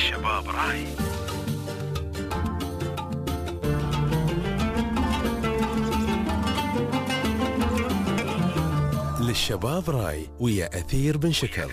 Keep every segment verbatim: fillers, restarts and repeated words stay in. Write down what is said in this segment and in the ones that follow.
للشباب راي. للشباب راي ويا أثير بن شكر.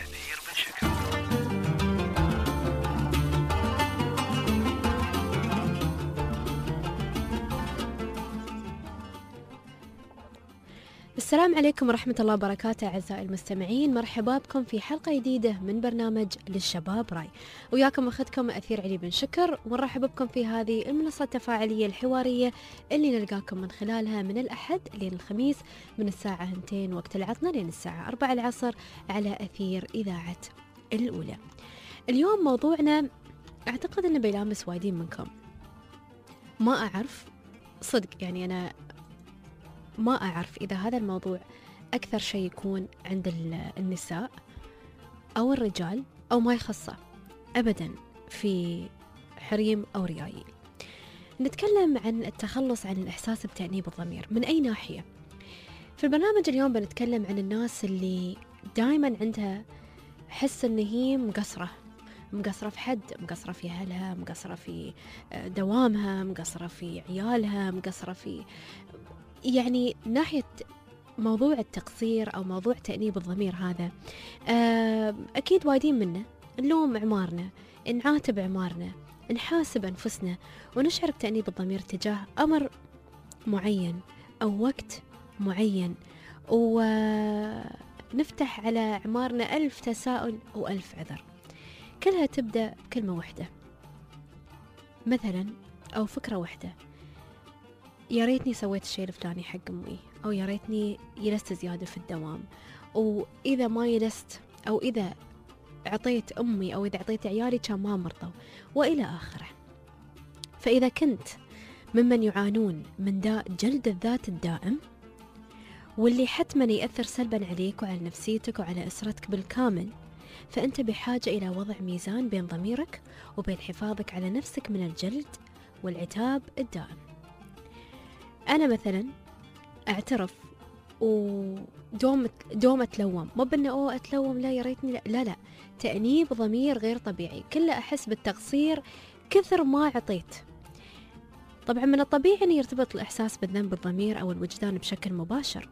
السلام عليكم ورحمة الله وبركاته أعزائي المستمعين، مرحبا بكم في حلقة جديدة من برنامج للشباب راي، وياكم أخذكم أثير علي بن شكر، ونرحب بكم في هذه المنصة التفاعلية الحوارية اللي نلقاكم من خلالها من الأحد لين الخميس من الساعة اثنتين وقت العطلة لين الساعة أربعة العصر على أثير إذاعة الأولى. اليوم موضوعنا أعتقد أنه بيلامس وايدين منكم، ما أعرف صدق، يعني أنا ما أعرف إذا هذا الموضوع أكثر شيء يكون عند النساء أو الرجال أو ما يخصه أبدا في حريم أو ريايل. نتكلم عن التخلص عن الإحساس بتأنيب الضمير من أي ناحية. في البرنامج اليوم بنتكلم عن الناس اللي دائما عندها حس إن هي مقصرة مقصرة في حد، مقصرة في أهلها، مقصرة في دوامها، مقصرة في عيالها، مقصرة في يعني ناحية موضوع التقصير أو موضوع تأنيب الضمير. هذا أكيد وايدين منه نلوم عمارنا، نعاتب عمارنا، نحاسب أنفسنا، ونشعر بتأنيب الضمير تجاه أمر معين أو وقت معين، ونفتح على عمارنا ألف تساؤل وألف عذر، كلها تبدأ بكلمة واحدة مثلا أو فكرة واحدة: يا ريتني سويت الشيء الفلاني حق أمي، أو يا ريتني جلست زيادة في الدوام، وإذا ما جلست أو إذا أعطيت أمي أو إذا أعطيت عيالي كان ما مرضوا، وإلى آخره. فإذا كنت ممن يعانون من داء جلد الذات الدائم، واللي حتما يأثر سلبا عليك وعلى نفسيتك وعلى أسرتك بالكامل، فأنت بحاجة إلى وضع ميزان بين ضميرك وبين حفاظك على نفسك من الجلد والعتاب الدائم. أنا مثلا أعترف ودوم دوم أتلوم، مو بأنه أوه أتلوم لا يا ريتني، لا لا, لا. تأنيب ضمير غير طبيعي، كله أحس بالتقصير كثر ما عطيت. طبعا من الطبيعي أن يرتبط الإحساس بالذنب بالضمير أو الوجدان بشكل مباشر،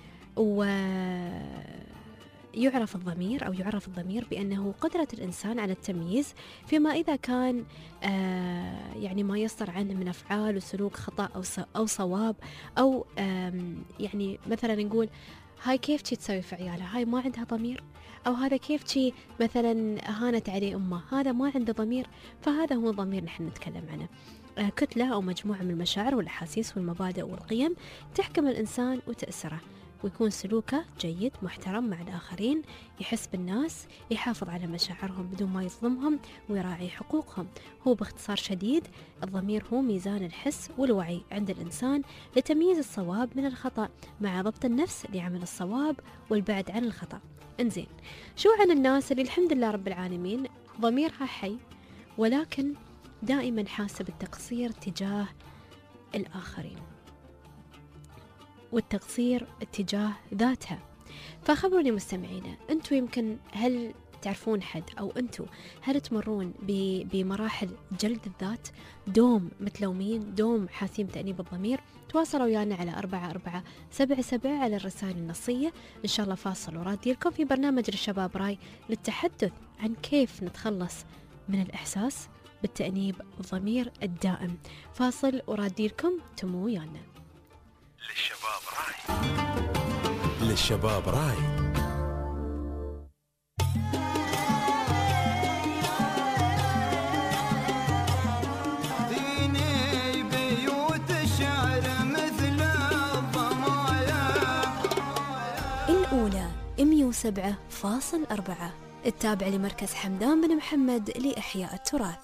ويعرف الضمير أو يعرف الضمير بأنه قدرة الإنسان على التمييز فيما إذا كان آه يعني ما يصدر عنه من أفعال وسلوك خطأ أو أو صواب، أو يعني مثلا نقول هاي كيف تي تسوي في عيالها، هاي ما عندها ضمير، أو هذا كيف تي مثلا هانت عليه أمه، هذا ما عنده ضمير. فهذا هو الضمير نحن نتكلم عنه، آه كتلة أو مجموعة من المشاعر والأحاسيس والمبادئ والقيم تحكم الإنسان وتأثره، ويكون سلوكه جيد محترم مع الآخرين، يحس بالناس، يحافظ على مشاعرهم بدون ما يظلمهم ويراعي حقوقهم. هو باختصار شديد الضمير هو ميزان الحس والوعي عند الإنسان لتمييز الصواب من الخطأ، مع ضبط النفس لعمل الصواب والبعد عن الخطأ. انزين، شو عن الناس اللي الحمد لله رب العالمين ضميرها حي، ولكن دائما حاسة بالتقصير تجاه الآخرين والتقصير اتجاه ذاتها؟ فخبروني مستمعينا، أنتوا يمكن هل تعرفون حد، أو أنتوا هل تمرون بمراحل جلد الذات، دوم متلومين، دوم حاسين بتأنيب الضمير؟ تواصلوا ويانا على أربعة أربعة سبعة سبعة على الرسائل النصية. إن شاء الله فاصل ورادي لكم في برنامج للشباب راي للتحدث عن كيف نتخلص من الإحساس بالتأنيب الضمير الدائم. فاصل ورادي لكم، تمو ويانا. للشباب راي. للشباب راي. ديني بيوت الشعر مثل الضمايا. الأولى مية وسبعة فاصل أربعة، التابع لمركز حمدان بن محمد لإحياء التراث.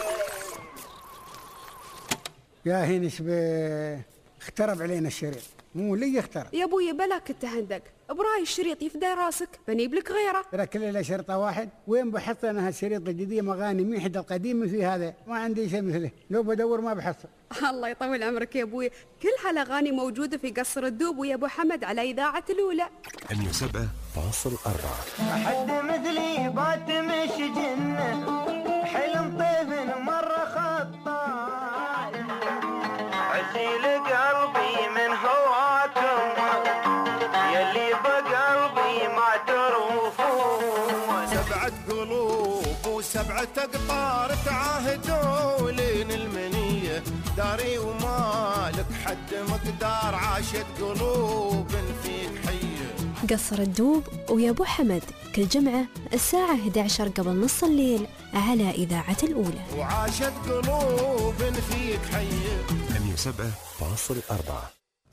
يا هينش اخترب علينا الشريط. مو لي يختار. يا ابوي بلاك تهندق، براي الشريط يفدى راسك بنيب لك غيره. ترى كل له شرطه واحد، وين بحصل انا هالشريط الجديد مغاني ميحد القديم في هذا، ما عندي شيء مثله، لو بدور ما بحصل. الله يطول عمرك يا ابوي، كل هالاغاني موجوده في قصر الدوب ويا ابو حمد على اذاعه الاولى. مية وسبعة فاصل أربعة. حد مثلي بات مش جنة، حلم طيف مرة خطاي، عسيل قلبي من هواكم يلي بقلبي ما تروفون. سبعة قلوب وسبعة أقطار تعاهدوا لين المنية، داري ومالك حد مقدار، عاشت قلوب فيك حية. قصر الدوب ويا ابو حمد كل جمعة الساعة إحدى عشر قبل نص الليل على إذاعة الأولى. وعاشت قلوب فيك حية. مية وسبعة فاصل أربعة.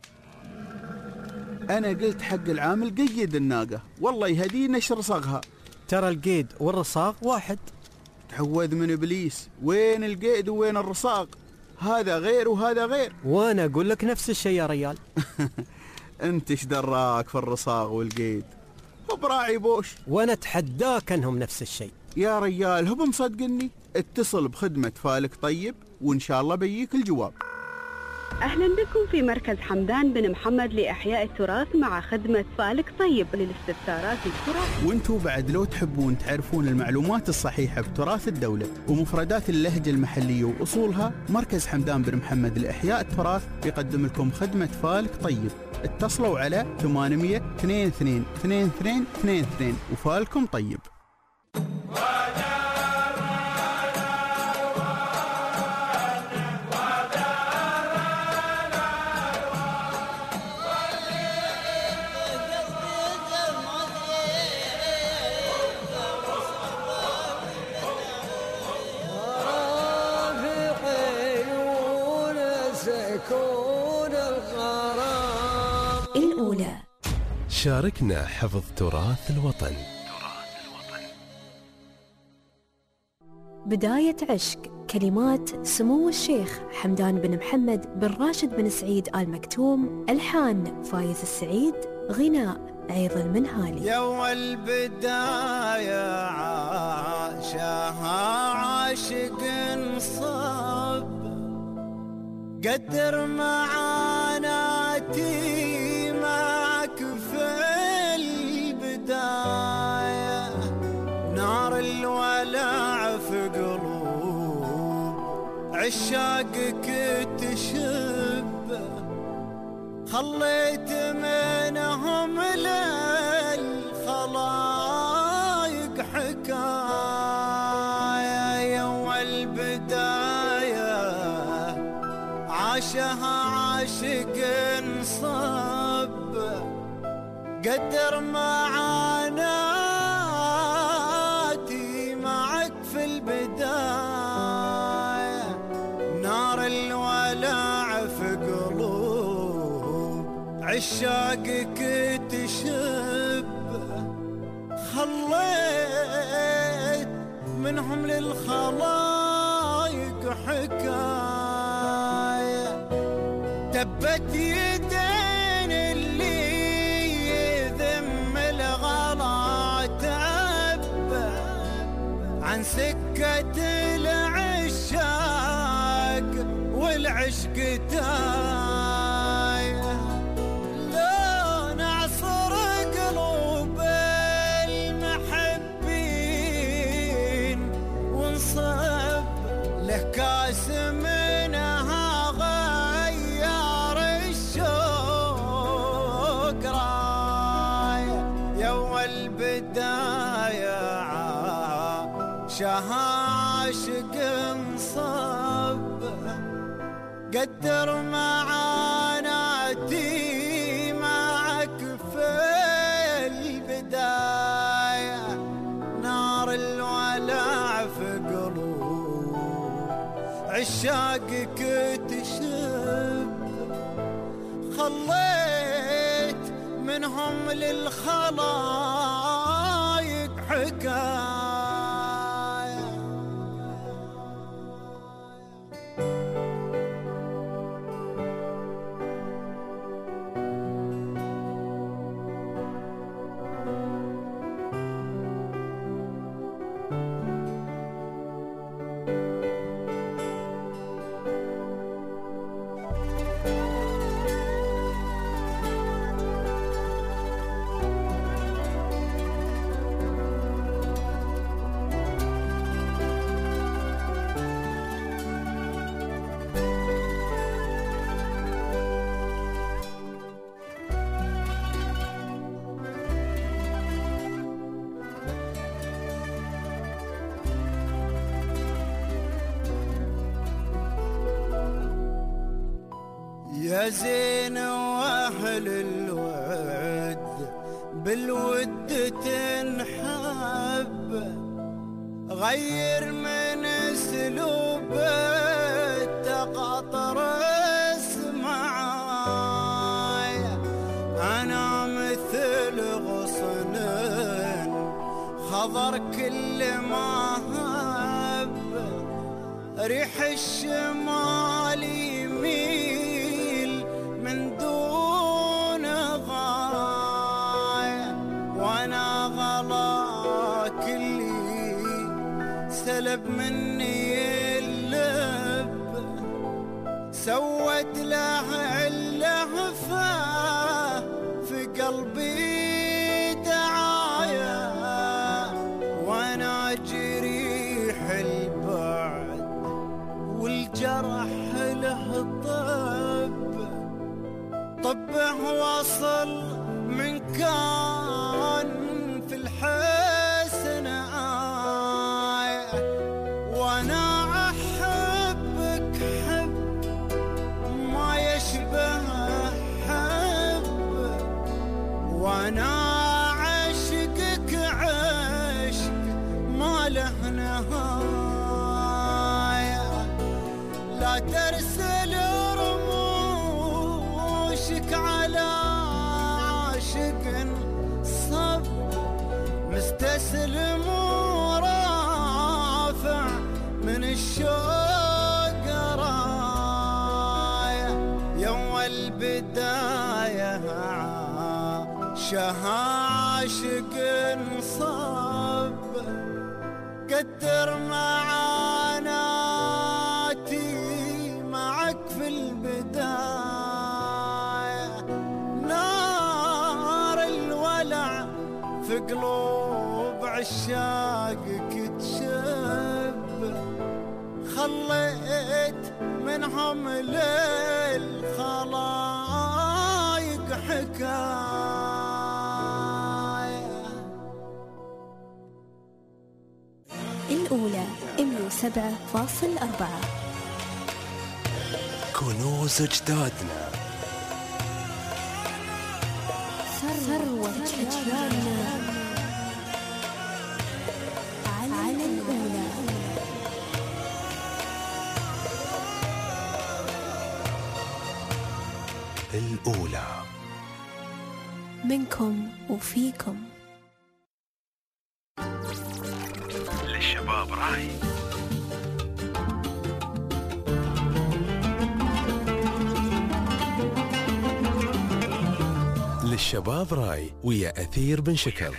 أنا قلت حق العامل قيد الناقة، والله يهدينا ايش رصاغها. ترى القيد والرصاغ واحد. تعوذ من إبليس، وين القيد وين الرصاغ؟ هذا غير وهذا غير. وأنا أقول لك نفس الشيء يا ريال. أنت ايش دراك في الرصاغ والقيد؟ هو براعي بوش. وأنا أتحداك أنهم نفس الشيء يا ريال. هو مصدقني؟ اتصل بخدمة فالك طيب وإن شاء الله بيجيك الجواب. اهلا بكم في مركز حمدان بن محمد لاحياء التراث مع خدمه فالك طيب للاستفسارات التراث. وانتوا بعد لو تحبون تعرفون المعلومات الصحيحه بتراث الدوله ومفردات اللهجه المحليه واصولها، مركز حمدان بن محمد لاحياء التراث يقدم لكم خدمه فالك طيب. اتصلوا على ثمانمية اثنين اثنين اثنين اثنين اثنين اثنين وفالكم طيب. الأولى. شاركنا حفظ تراث الوطن. بداية عشق، كلمات سمو الشيخ حمدان بن محمد بن راشد بن سعيد آل مكتوم، ألحان فايز السعيد، غناء عيض المنهالي. يا البداية عاشها عاشق صب، قدر معاناتي معك في البداية، نار الولع في قلوب عشاقك تشب، خليت منهم للخلايق حكاية. يوم البداية عاشها عاشق صب، قدر معاناتي معك في البداية، نار الولع في قلوب عشاقك تشب، خليت منهم للخلايق حكاية. تبت يدين اللي يذم الغلا تب، عن سكة العشاق والعشق تايه، لو نعصر قلوب المحبين ونصب له كاس منها غير الشوق رايه. يوم البداية عاشها عاشق صب، قدر معاناتي معك في البداية، نار الولع في قلوب عشاقك تشب، خليت منهم للخلايق حكاية. يا زين واهل الود بالود تنحب، غير من اسلوبه تقطر اسمعاي. انا مثل غصن خضر كل ما هب، ريح الشمال يميل من دون غاية، وانا غلا كلي سلب مني اللب، سوت له اللهفة في قلبي دعاية، وانا جريح البعد والجرح له طب، طبه وصل من كان في الحسن آية، وانا احبك حب ما يشبه حب، وانا عشقك عشق ما له نهاية. لا ترسل رموشك على عاشق صب، مستسلم ورافع من الشوق راية. يوم البداية عاشها عاشق صب، كتر معاناتي معك في البداية، نار الولع في قلوب عشاقك تشب، خليت منهم للخلايق حكاية. الأولى مية وسبعة فاصل أربعة. كنوز أجدادنا، ثروة أجيالنا على الأولى. الأولى منكم وفيكم. للشباب راي. للشباب راي ويا أثير بن شكر.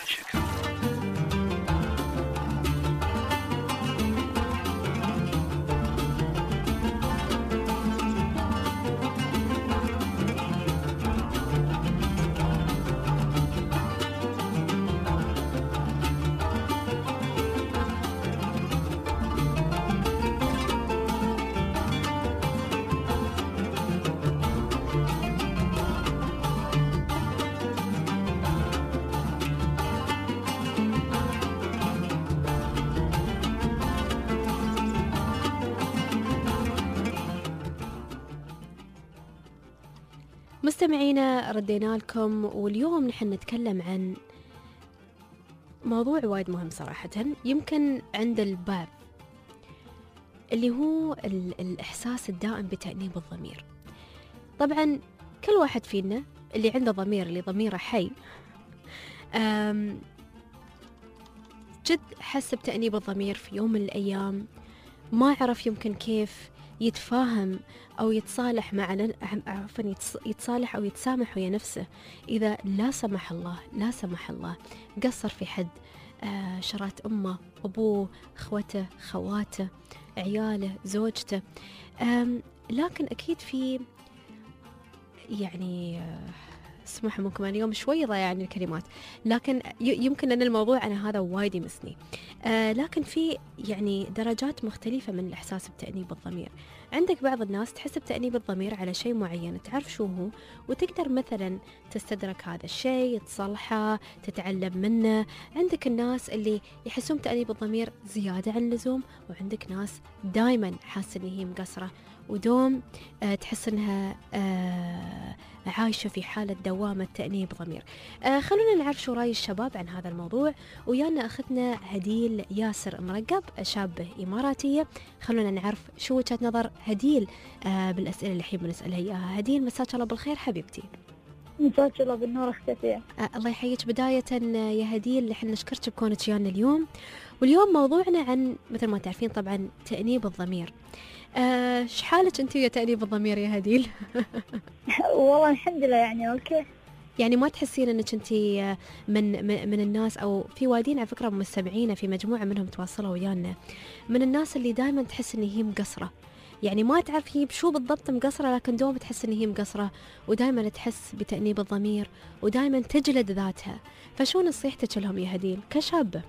مستمعينا ردينا لكم، واليوم نحن نتكلم عن موضوع وايد مهم صراحة، يمكن عند البعض، اللي هو الإحساس الدائم بتأنيب الضمير. طبعا كل واحد فينا اللي عنده ضمير، اللي ضميره حي، جد حس بتأنيب الضمير في يوم من الأيام، ما عرف يمكن كيف يتفاهم أو يتصالح مع عفوا يتصالح أو يتسامح ويا نفسه إذا لا سمح الله لا سمح الله قصر في حد آه شرات أمه، أبوه، أخوته، خواته، عياله، زوجته. لكن أكيد في يعني آه اسمحوا منكم أنا اليوم شوي ضيعني الكلمات، لكن يمكن أن الموضوع أنا هذا وايد يمسني. آه لكن في يعني درجات مختلفة من الإحساس بتأنيب الضمير. عندك بعض الناس تحس بتأنيب الضمير على شيء معين، تعرف شو هو وتقدر مثلا تستدرك هذا الشيء، تصلحه، تتعلم منه. عندك الناس اللي يحسون بتأنيب الضمير زيادة عن اللزوم، وعندك ناس دايما حاسة إن هي مقصرة ودوم آه تحس أنها آه عايشة في حالة دوامة تأنيب ضمير. آه خلونا نعرف شو رأي الشباب عن هذا الموضوع. ويانا أخذنا هديل ياسر مرقب، شابة إماراتية. خلونا نعرف شو وجهة نظر هديل آه بالأسئلة اللي الحين بنسألها إياها. هديل مساك الله بالخير حبيبتي. مساك الله بالنور اختي. آه الله يحييك. بداية يا هديل احنا نشكرك بكونك ويانا اليوم، واليوم موضوعنا عن مثل ما تعرفين طبعا تأنيب الضمير. ايش آه حالك انت ويا تأنيب الضمير يا هديل؟ والله الحمد لله يعني اوكي. يعني ما تحسين انك انت من من الناس، او في وايدين على فكره مستمعينا في مجموعه منهم تواصلوا ويانا، من الناس اللي دائما تحس ان هي مقصره، يعني ما تعرف هي بشو بالضبط مقصره، لكن دوم تحس ان هي مقصره، ودائما تحس بتأنيب الضمير، ودائما تجلد ذاتها. فشو نصيحتك لهم يا هديل كشابه؟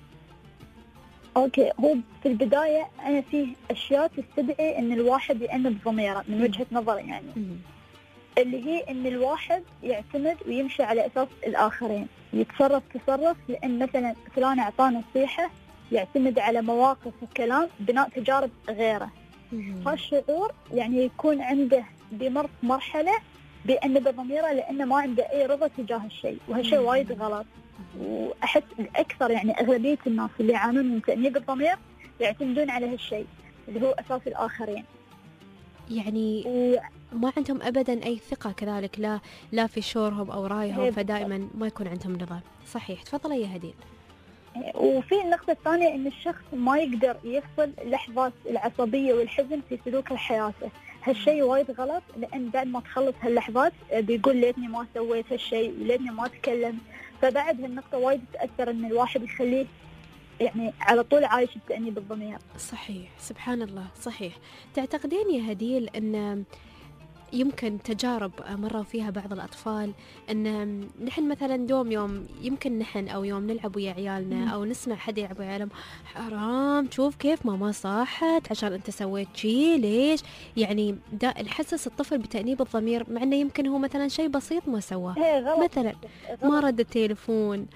اوكي، هو في البدايه انا فيه اشياء تستدعي ان الواحد يأنب ضميره من وجهه نظري، يعني م- اللي هي ان الواحد يعتمد ويمشي على اساس الاخرين، يتصرف تصرف لان مثلا فلان اعطاه نصيحه، يعتمد على مواقف وكلام بناء تجارب غيره. هالشعور يعني يكون عنده بمر مرحله بأنب ضميره لانه ما عنده اي رضا تجاه الشيء، وهالشيء وايد غلط. واحس الاكثر يعني اغلبيه الناس اللي يعانون من تأنيب الضمير يعتمدون على هالشيء اللي هو اساس الاخرين، يعني و... ما عندهم ابدا اي ثقه كذلك، لا لا في شعورهم او رايهم، فدائما ما يكون عندهم رضا. صحيح. تفضلي يا هديل. وفي النقطه الثانيه ان الشخص ما يقدر يفصل لحظات العصبيه والحزن في سلوك حياته. هالشيء وايد غلط، لان بعد ما تخلص هاللحظات بيقول ليتني ما سويت هالشيء وليتني ما تكلم. فبعد هالنقطه وايد تاثر ان الواحد يخليه يعني على طول عايش بتأنيب الضمير. صحيح. سبحان الله. صحيح. تعتقدين يا هديل ان يمكن تجارب مروا فيها بعض الأطفال أن نحن مثلا دوم يوم يمكن نحن أو يوم نلعب ويا عيالنا أو نسمع حد يلعب ويا عيالهم، حرام شوف كيف ماما صاحت عشان أنت سويت شي ليش، يعني دا نحسس الطفل بتأنيب الضمير مع أنه يمكن هو مثلا شيء بسيط ما سواه، مثلا ما رد التليفون،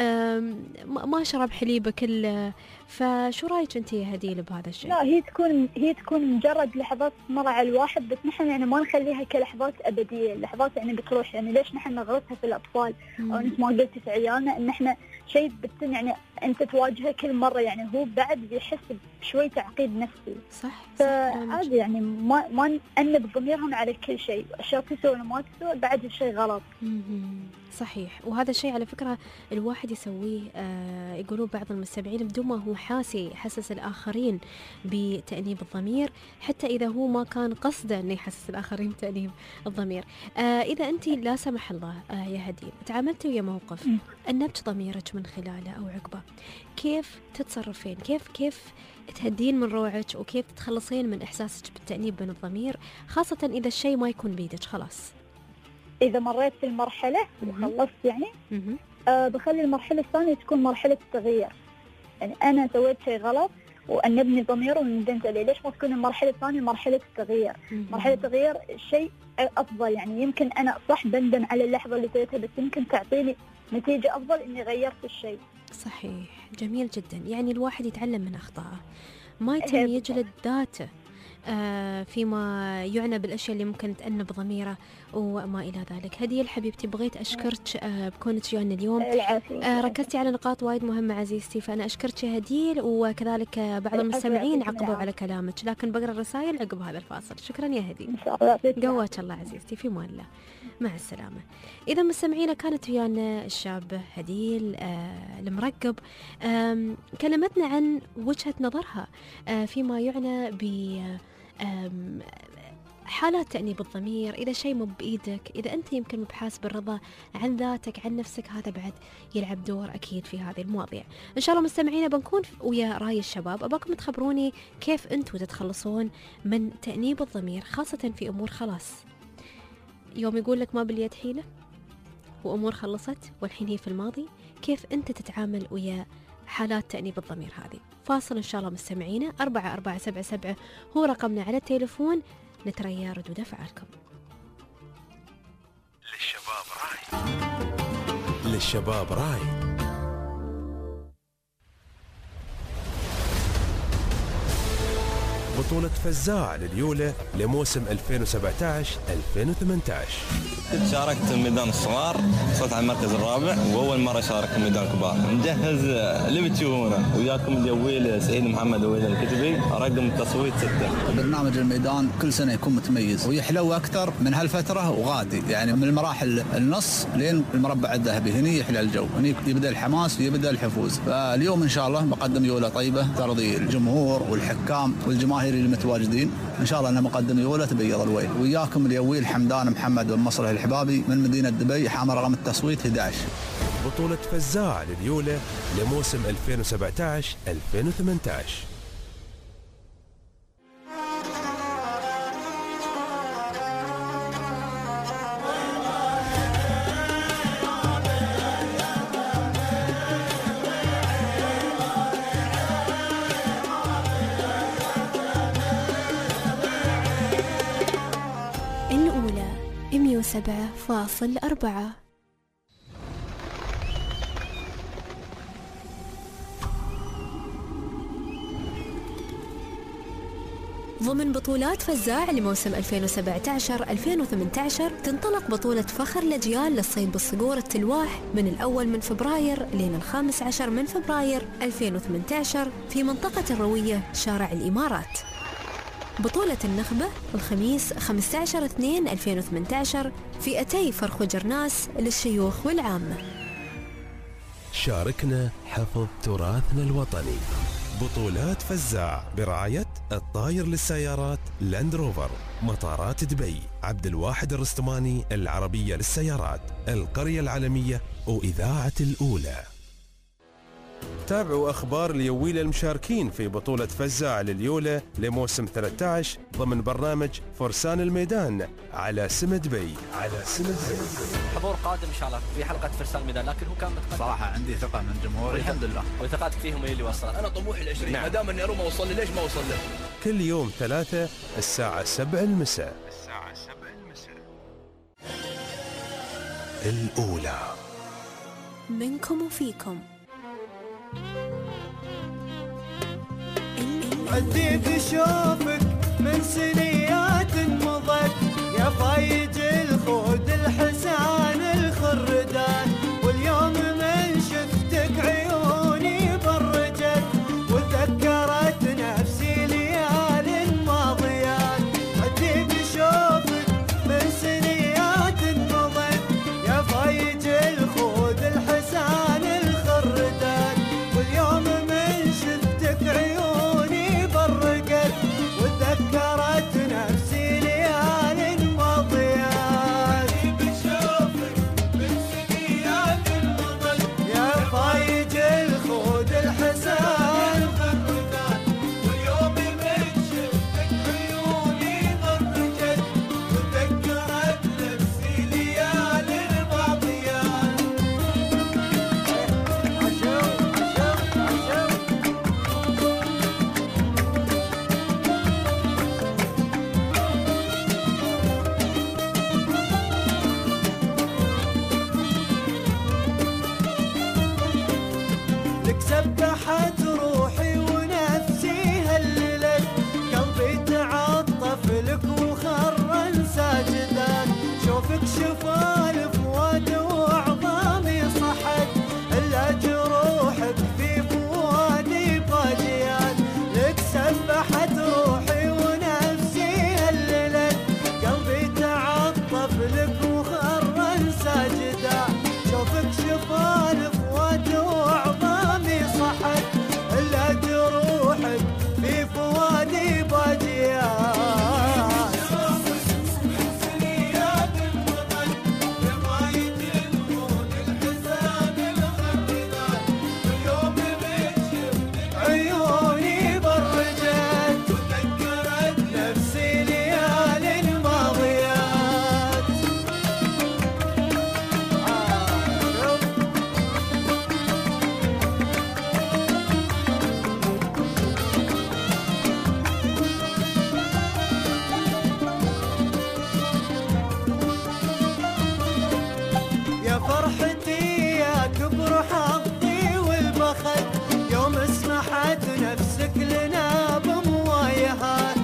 ما شرب حليبه كله. فشو رايك انت يا هديل بهذا الشيء؟ لا، هي تكون هي تكون مجرد لحظات مر على الواحد، بس نحن يعني ما نخليها كلحظات ابديه، لحظات يعني بتروح. يعني ليش نحن نغرسها في الاطفال؟ مم. او انت ما قلتي في عيالنا ان احنا شيء بتن يعني انت تواجهه كل مره، يعني هو بعد بيحس بشوي تعقيد نفسي. صح. فعادي يعني ما ما نأنب ضميرهم على كل شيء، اشياء تسوى ولا ما تسوى بعد الشيء غلط. مم. صحيح. وهذا الشيء على فكرة الواحد يسويه، آه يقولوا بعض المستمعين بدون ما هو حاسي يحسس الآخرين بتأنيب الضمير، حتى إذا هو ما كان قصده أنه يحسس الآخرين بتأنيب الضمير. آه إذا أنت لا سمح الله آه يا هديل تعاملتي ويا موقف أنبت ضميرك من خلاله أو عقبه، كيف تتصرفين؟ كيف كيف تهدين من روعك، وكيف تتخلصين من إحساسك بالتأنيب من الضمير، خاصة إذا الشيء ما يكون بيدك خلاص؟ إذا مريت في المرحلة وخلصت يعني آه بخلي المرحلة الثانية تكون مرحلة التغيير. يعني أنا سويت شيء غلط وأنبني ضمير وندمت عليه، ليش ما تكون المرحلة الثانية مرحلة التغيير؟ مرحلة التغيير شيء أفضل، يعني يمكن أنا صح بندم على اللحظة اللي سويتها، بس يمكن تعطيني نتيجة أفضل إني غيرت الشيء. صحيح. جميل جدا. يعني الواحد يتعلم من أخطائه، ما يتم يجلد ذاته آه فيما يعنى بالأشياء اللي ممكن تأنب ضميره وما إلى ذلك. هديل حبيبتي بغيت أشكرك آه بكونك ويانا اليوم، آه ركزتي على نقاط وايد مهمة عزيزتي، فأنا أشكرك يا هديل، وكذلك بعض المستمعين عقبوا على كلامك، لكن بقرأ الرسائل عقب هذا الفاصل. شكرا يا هديل، قواك الله عزيزتي، في مان الله، مع السلامة. إذا مستمعينا كانت ويانا الشابة هديل آه المرقب، آه كلمتنا عن وجهة نظرها آه فيما يعنى ب حالات تأنيب الضمير. إذا شيء مو بإيدك، إذا أنت يمكن مبحاس بالرضا عن ذاتك عن نفسك، هذا بعد يلعب دور أكيد في هذه المواضيع. إن شاء الله مستمعينا بنكون ويا رأي الشباب، أباكم تخبروني كيف أنتوا تتخلصون من تأنيب الضمير، خاصة في أمور خلاص يوم يقول لك ما باليد حيلة وأمور خلصت والحين هي في الماضي. كيف أنت تتعامل ويا حالات تأنيب الضمير هذه؟ فاصل إن شاء الله مستمعينا. أربعة أربعة سبعة سبعة هو رقمنا على التليفون، نتريا ردود أفعالكم. للشباب راي، للشباب راي. بطولة فزاع لليولة لموسم ألفين وسبعة عشر ألفين وثمانية عشر. شاركت في ميدان الصغار، وصلت على المركز الرابع، وأول مرة شارك في ميدان الكبار. نجهز اللي بتشوفونه وياكم اليويل سعيد محمد ويل الكتبي، رقم التصويت ستة. برنامج الميدان كل سنة يكون متميز ويحلو أكثر من هالفترة وغادي، يعني من المراحل النص لين المربع الذهبي، هني يحلى الجو، هني يبدأ الحماس ويبدأ الحفوز. فاليوم إن شاء الله بقدم يولة طيبة ترضي الجمهور والحكام والجماهير اللي متواجدين. إن شاء الله أنا مقدم يولة تبيض الوجه. وياكم اليويل حمدان محمد بن مصلح الحبابي من مدينة دبي، حامل رقم التصويت أحد عشر. بطولة فزاع لليولة لموسم ألفين وسبعة عشر ألفين وثمانية عشر. الأولى مئة وسبعة فاصل أربعة. ضمن بطولات فزاع لموسم ألفين وسبعة عشر ألفين وثمانية عشر تنطلق بطولة فخر الأجيال للصيد بالصقور التلواح من الأول من فبراير لين الخامس عشر من فبراير ألفين وثمانية عشر في منطقة الروية شارع الإمارات. بطولة النخبة الخميس خمسة عشر اثنين ألفين وثمانية عشر في أتي فرخ وجرناس للشيوخ والعامة. شاركنا حفظ تراثنا الوطني. بطولات فزاع برعاية الطاير للسيارات لاند روفر، مطارات دبي، عبد الواحد الرستماني العربية للسيارات، القرية العالمية وإذاعة الأولى. تابعوا أخبار اليويل المشاركين في بطولة فزاع لليولة لموسم ثلاثة عشر ضمن برنامج فرسان الميدان على سم دبي. على سم دبي. حضور قادم إن شاء الله في حلقة فرسان الميدان، لكن هو كان متقدم. صراحة عندي ثقة من الجمهور الحمد لله، وثقتك فيهم هي اللي وصلت. أنا طموحي العشرين، نعم. ما دام إني أروح ما أوصل لي ليش ما أوصل له؟ كل يوم ثلاثة الساعة سبعة المساء. الساعة سبعة المساء. الأولى. منكم وفيكم. أدي بشوفك من سنيات مضت يا فايج الخود الحسان الخردان، واليوم من شفتك عيوني برجت وذكرت نفسي ليال ماضيات. أدي بشوفك من سنيات مضت يا فايج الخود الحسان الخردان، واليوم من شفتك عيوني برقت وذكرت نفسي ليال ماضيات. بشوفك من سنيات مضت يا فايج الخود الحسان الخردان، واليوم من شفتك عيوني برقت وذكرت نفسي ليال ماضيات. لك سبحت روحي ونفسي هللت، قلبي تعطف لك وخرن ساجدات، شوفك شفال فؤاد وعظامي صحت، الا جروحك في فؤادي باجيات. لك سبحت روحي ونفسي هللت، قلبي تعطف لك وخرن ساجدات، شوفك شفال فؤاد وعظامي صحت، الا جروحك في فؤادي باجيات. عيوني برجت وذكرت نفسي ليال ماضيات. يا فرحتي يا كبر حظي والبخت، يوم سمحت نفسك لنا بموايهات،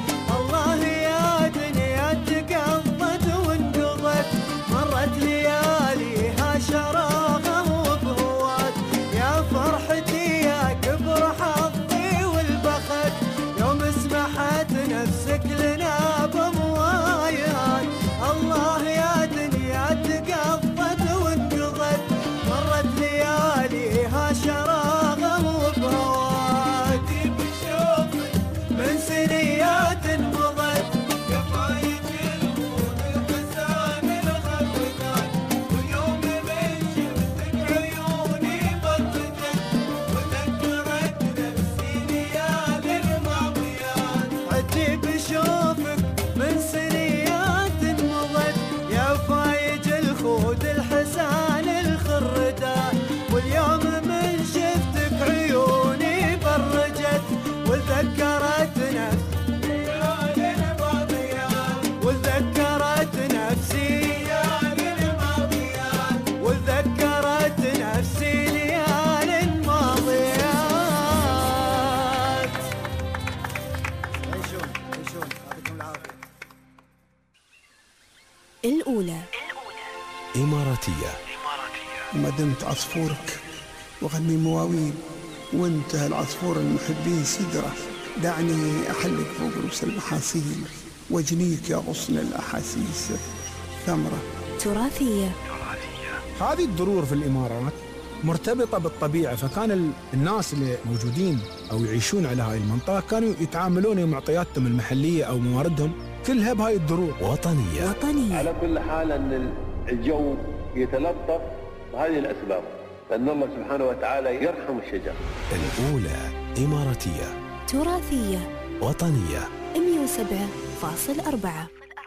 الأولى. إماراتية. ما دمت عصفورك وغني مواويل وانتهى العصفور المحبين سدرة، دعني أحلق فوق رؤوس المحاصيل وجنيك يا غصن الأحاسيس ثمرة. تراثية. هذه الضرور في الإمارات مرتبطة بالطبيعة، فكان الناس اللي موجودين أو يعيشون على هاي المنطقة كانوا يتعاملون معطياتهم المحلية أو مواردهم كلها بهاي الضرور. وطنية. وطنية. على كل حال أن الجو يتلطف بهذه الأسباب، لأن الله سبحانه وتعالى يرحم الشجر. الأولى إماراتية. تراثية. وطنية. مئة وسبعة فاصل أربعة.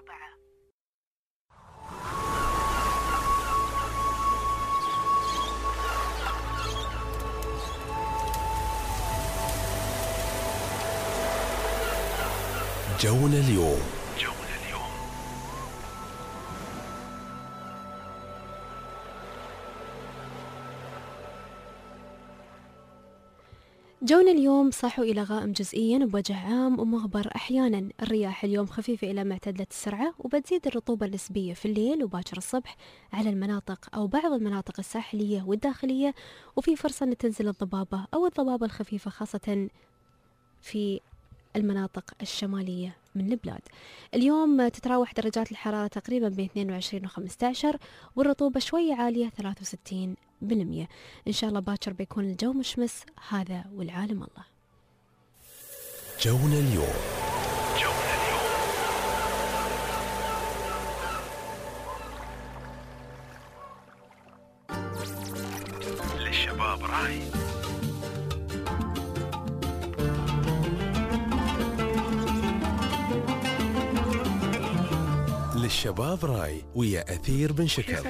جونا اليوم. جونا اليوم صاحوا إلى غائم جزئيا بوجه عام ومغبر أحيانا. الرياح اليوم خفيفة إلى معتدلة السرعة، وبتزيد الرطوبة النسبية في الليل وباكر الصبح على المناطق أو بعض المناطق الساحلية والداخلية، وفي فرصة أن تنزل الضبابة أو الضبابة الخفيفة خاصة في المناطق الشمالية من البلاد. اليوم تتراوح درجات الحرارة تقريبا بين اثنين وعشرين وخمسة عشر، والرطوبة شوية عالية ثلاثة وستين بالمئة. إن شاء الله باكر بيكون الجو مشمس. هذا والعالم الله. جونا اليوم. جونا اليوم. للشباب راي. للشباب راي ويا أثير بن شكر.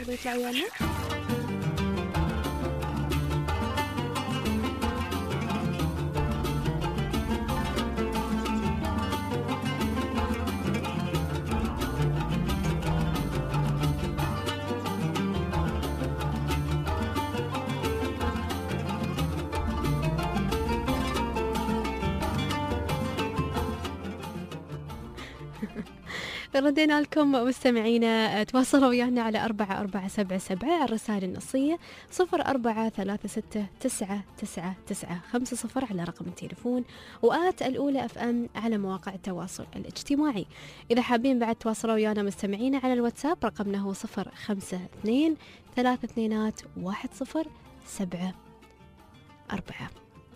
ردينا لكم مستمعينا، تواصلوا ويانا على أربعة أربعة سبعة سبعة على الرسائل النصية صفر أربعة ثلاثة ستة تسعة تسعة تسعة خمسة صفر على رقم التليفون، وآت الأولى أف أم على مواقع التواصل الاجتماعي. إذا حابين بعد تواصلوا ويانا مستمعينا على الواتساب رقمنا هو صفر خمسة اثنين ثلاثة اثنينات واحد صفر سبعة أربعة.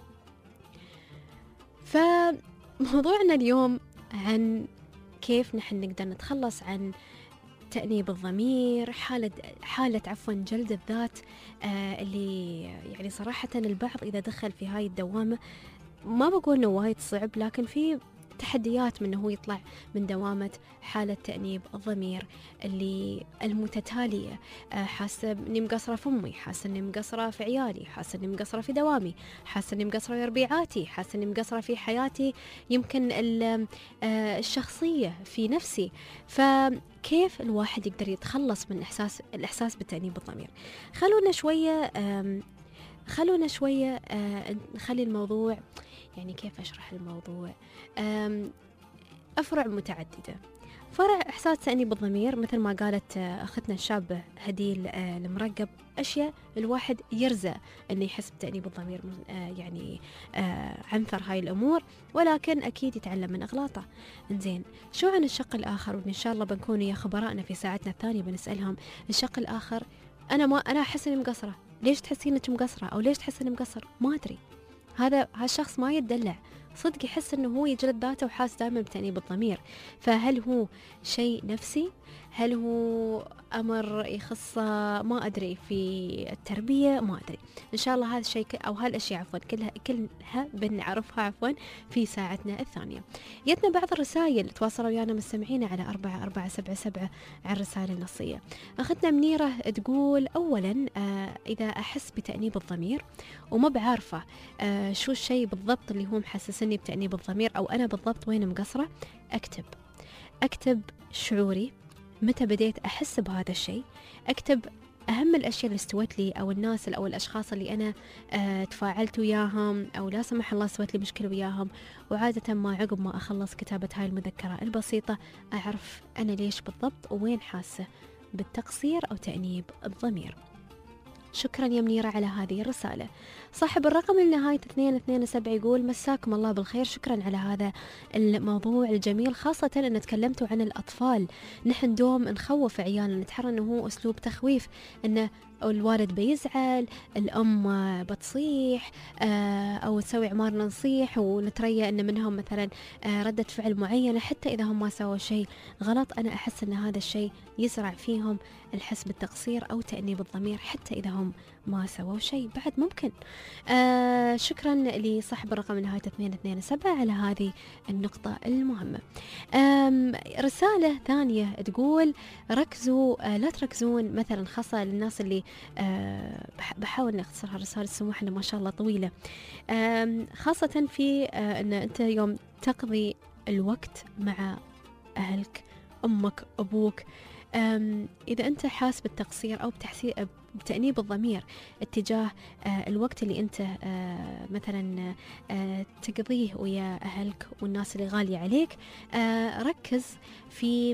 فموضوعنا اليوم عن كيف نحن نقدر نتخلص عن تأنيب الضمير، حالة حالة عفوا جلد الذات آه اللي يعني صراحة البعض إذا دخل في هاي الدوامة ما بقول إنه وايد صعب، لكن في تحديات من إنه هو يطلع من دوامة حالة تأنيب الضمير اللي المتتالية. آه حاسة إني مقصرة في أمي، حاسة إني مقصرة في عيالي، حاسة إني مقصرة في دوامي، حاسة إني مقصرة في ربيعاتي، حاسة إني مقصرة في حياتي يمكن آه الشخصية في نفسي. فكيف الواحد يقدر يتخلص من إحساس الإحساس بتأنيب الضمير؟ خلونا شوية خلونا شوية آه نخلي الموضوع، يعني كيف أشرح الموضوع، أفرع متعددة. فرع إحساس تأنيب الضمير مثل ما قالت أختنا الشابة هديل المرقب، أشياء الواحد يرزق أنه يحس بتأنيب الضمير يعني عنثر هاي الأمور، ولكن أكيد يتعلم من أغلاطه. إنزين، شو عن الشق الآخر؟ وإن شاء الله بنكون يا خبراءنا في ساعتنا الثانية بنسألهم الشق الآخر. أنا ما أنا أحس إني مقصرة، ليش تحسين إنك مقصرة؟ أو ليش تحس إني مقصر؟ ما أدري. هذا هالشخص ما يتدلع صدق، يحس انه هو يجلد ذاته وحاس دائما بتأنيب الضمير. فهل هو شيء نفسي؟ هل هو امر يخص ما ادري في التربيه؟ ما ادري. ان شاء الله هذا الشيء او هالاشياء عفوا كلها كلها بنعرفها عفوا في ساعتنا الثانيه. جتنا بعض الرسائل، تواصلوا ويانا مستمعينا على أربعة أربعة سبعة سبعة على الرسائل النصيه. اختنا منيره تقول اولا آه اذا احس بتأنيب الضمير وما بعرفه آه شو الشيء بالضبط اللي هو محسسني بتأنيب الضمير او انا بالضبط وين مقصره، اكتب اكتب شعوري متى بديت أحس بهذا الشيء، أكتب أهم الأشياء اللي استوت لي أو الناس أو الأشخاص اللي أنا آه تفاعلت وياهم أو لا سمح الله سويت لي مشكلة وياهم، وعادة ما عقب ما أخلص كتابة هاي المذكرة البسيطة أعرف أنا ليش بالضبط وين حاسة بالتقصير أو تأنيب الضمير. شكرا يا منيرة على هذه الرسالة. صاحب الرقم النهاية اثنين اثنين سبعة يقول مساكم الله بالخير، شكرا على هذا الموضوع الجميل، خاصة أن تكلمتوا عن الأطفال. نحن دوم نخوف عيالنا، نتحرى أنه هو أسلوب تخويف، أنه الوالد بيزعل، الأم بتصيح أو تسوي عمارنا نصيح ونتريا أن منهم مثلا ردة فعل معينة حتى إذا هم ما سووا شيء غلط. أنا أحس أن هذا الشيء يزرع فيهم الحس بالتقصير أو تأنيب الضمير حتى إذا هم ما سووا شيء بعد ممكن. آه شكرا لصاحب الرقم نهاية اثنين اثنين سبعة على هذه النقطة المهمة. رسالة ثانية تقول ركزوا، آه لا تركزون مثلا، خاصة للناس اللي آه بحاول اني اختصرها الرسالة السموح انه ما شاء الله طويلة، آه خاصة في آه ان انت يوم تقضي الوقت مع اهلك، امك، ابوك، إذا أنت حاس بالتقصير أو بتأنيب الضمير اتجاه الوقت اللي أنت مثلا تقضيه ويا أهلك والناس اللي غالية عليك، ركز في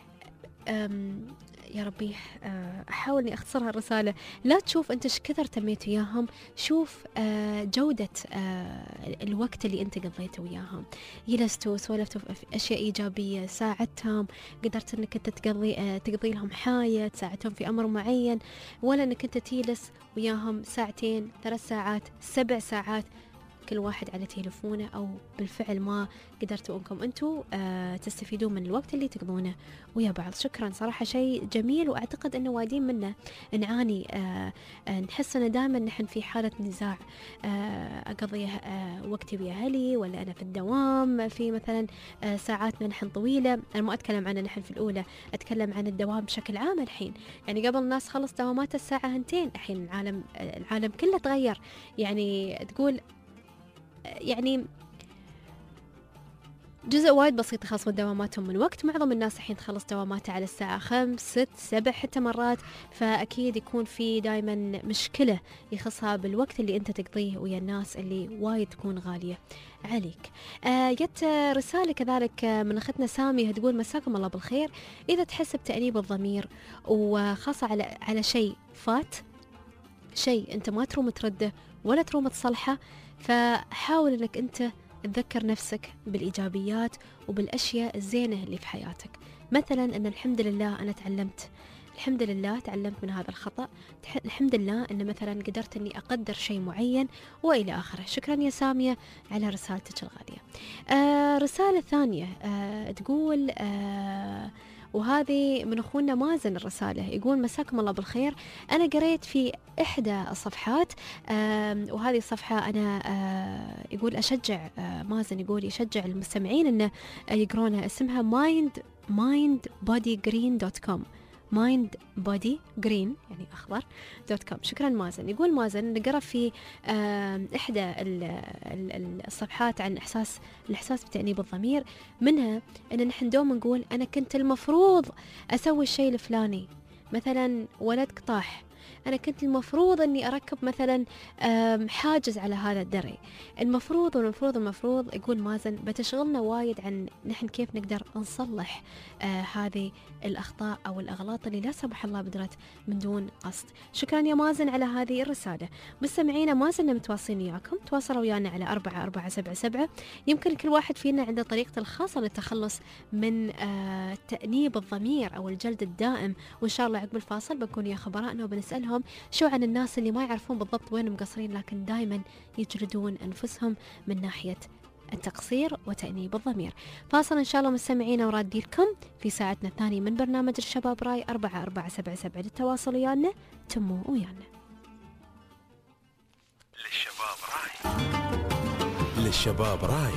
يا ربي أحاول أني أختصرها الرسالة. لا تشوف أنت شكثر تميت وياهم، شوف جودة الوقت اللي أنت قضيته وياهم. جلستوا سولفتوا في أشياء إيجابية، ساعدتهم، قدرت أنك أنت تقضي تقضي لهم حاجة، تساعدهم في أمر معين، ولا أنك أنت تجلس وياهم ساعتين ثلاث ساعات سبع ساعات كل واحد على تليفونه، أو بالفعل ما قدرتوا أنكم أنتوا آه تستفيدون من الوقت اللي تقضونه ويا بعض. شكرا، صراحة شيء جميل، وأعتقد أنه وايدين منه نعاني، آه آه نحس أنه دائما نحن في حالة نزاع، آه أقضي آه وقتي ويا أهلي، ولا أنا في الدوام في مثلا آه ساعاتنا نحن طويلة. أنا ما أتكلم عن نحن في الأولى، أتكلم عن الدوام بشكل عام الحين. يعني قبل الناس خلص دوامات الساعة هنتين، الحين العالم العالم كله تغير. يعني تقول يعني جزء وايد بسيط يخلصون دواماتهم من وقت، معظم الناس الحين تخلص دواماتها على الساعة خمس ست سبع حتى مرات، فأكيد يكون في دايما مشكلة يخصها بالوقت اللي أنت تقضيه ويا الناس اللي وايد تكون غالية عليك. آه جت رسالة كذلك من أختنا سامية تقول مساكم الله بالخير، إذا تحس بتأنيب الضمير وخاصة على على شيء فات، شيء أنت ما تروم ترده ولا تروم تصلحه، فحاول أنك أنت تذكر نفسك بالإيجابيات وبالأشياء الزينة اللي في حياتك. مثلا أن الحمد لله أنا تعلمت، الحمد لله تعلمت من هذا الخطأ، الحمد لله أن مثلا قدرت أني أقدر شيء معين وإلى آخره. شكرا يا سامية على رسالتك الغالية. آه رسالة ثانية آه تقول آه وهذه من أخونا مازن الرسالة، يقول مساكم الله بالخير، أنا قريت في إحدى الصفحات وهذه الصفحة أنا يقول أشجع مازن يقول يشجع المستمعين أن يقرونها، اسمها mind mind body green dot com mind body green يعني أخضر دوت كوم. شكرا مازن. يقول مازن نقرأ في إحدى الصفحات عن إحساس الإحساس بتأنيب الضمير، منها أن نحن دوما نقول أنا كنت المفروض أسوي الشيء الفلاني، مثلا ولدك طاح، أنا كنت المفروض أني أركب مثلا حاجز على هذا الدري، المفروض والمفروض المفروض. يقول مازن بتشغلنا وايد عن نحن كيف نقدر نصلح آه هذه الأخطاء أو الأغلاط اللي لا سمح الله بدرت من دون قصد. شكرا يا مازن على هذه الرسالة. مستمعينا ما زلنا متواصلين وياكم، تواصلوا ويانا على أربعة أربعة سبعة سبعة. يمكن كل واحد فينا عنده طريقته الخاصة للتخلص من آه تأنيب الضمير أو الجلد الدائم، وإن شاء الله عقب الفاصل بنكون يا خبرائنا وبنسألهم شو عن الناس اللي ما يعرفون بالضبط وين مقصرين لكن دائما يجلدون أنفسهم من ناحية التقصير وتأنيب الضمير. فاصل إن شاء الله مستمعينا ورادي لكم في ساعتنا الثانية من برنامج الشباب راي. أربعة أربعة سبعة سبعة للتواصل ويانا، تموا ويانا. للشباب راي للشباب راي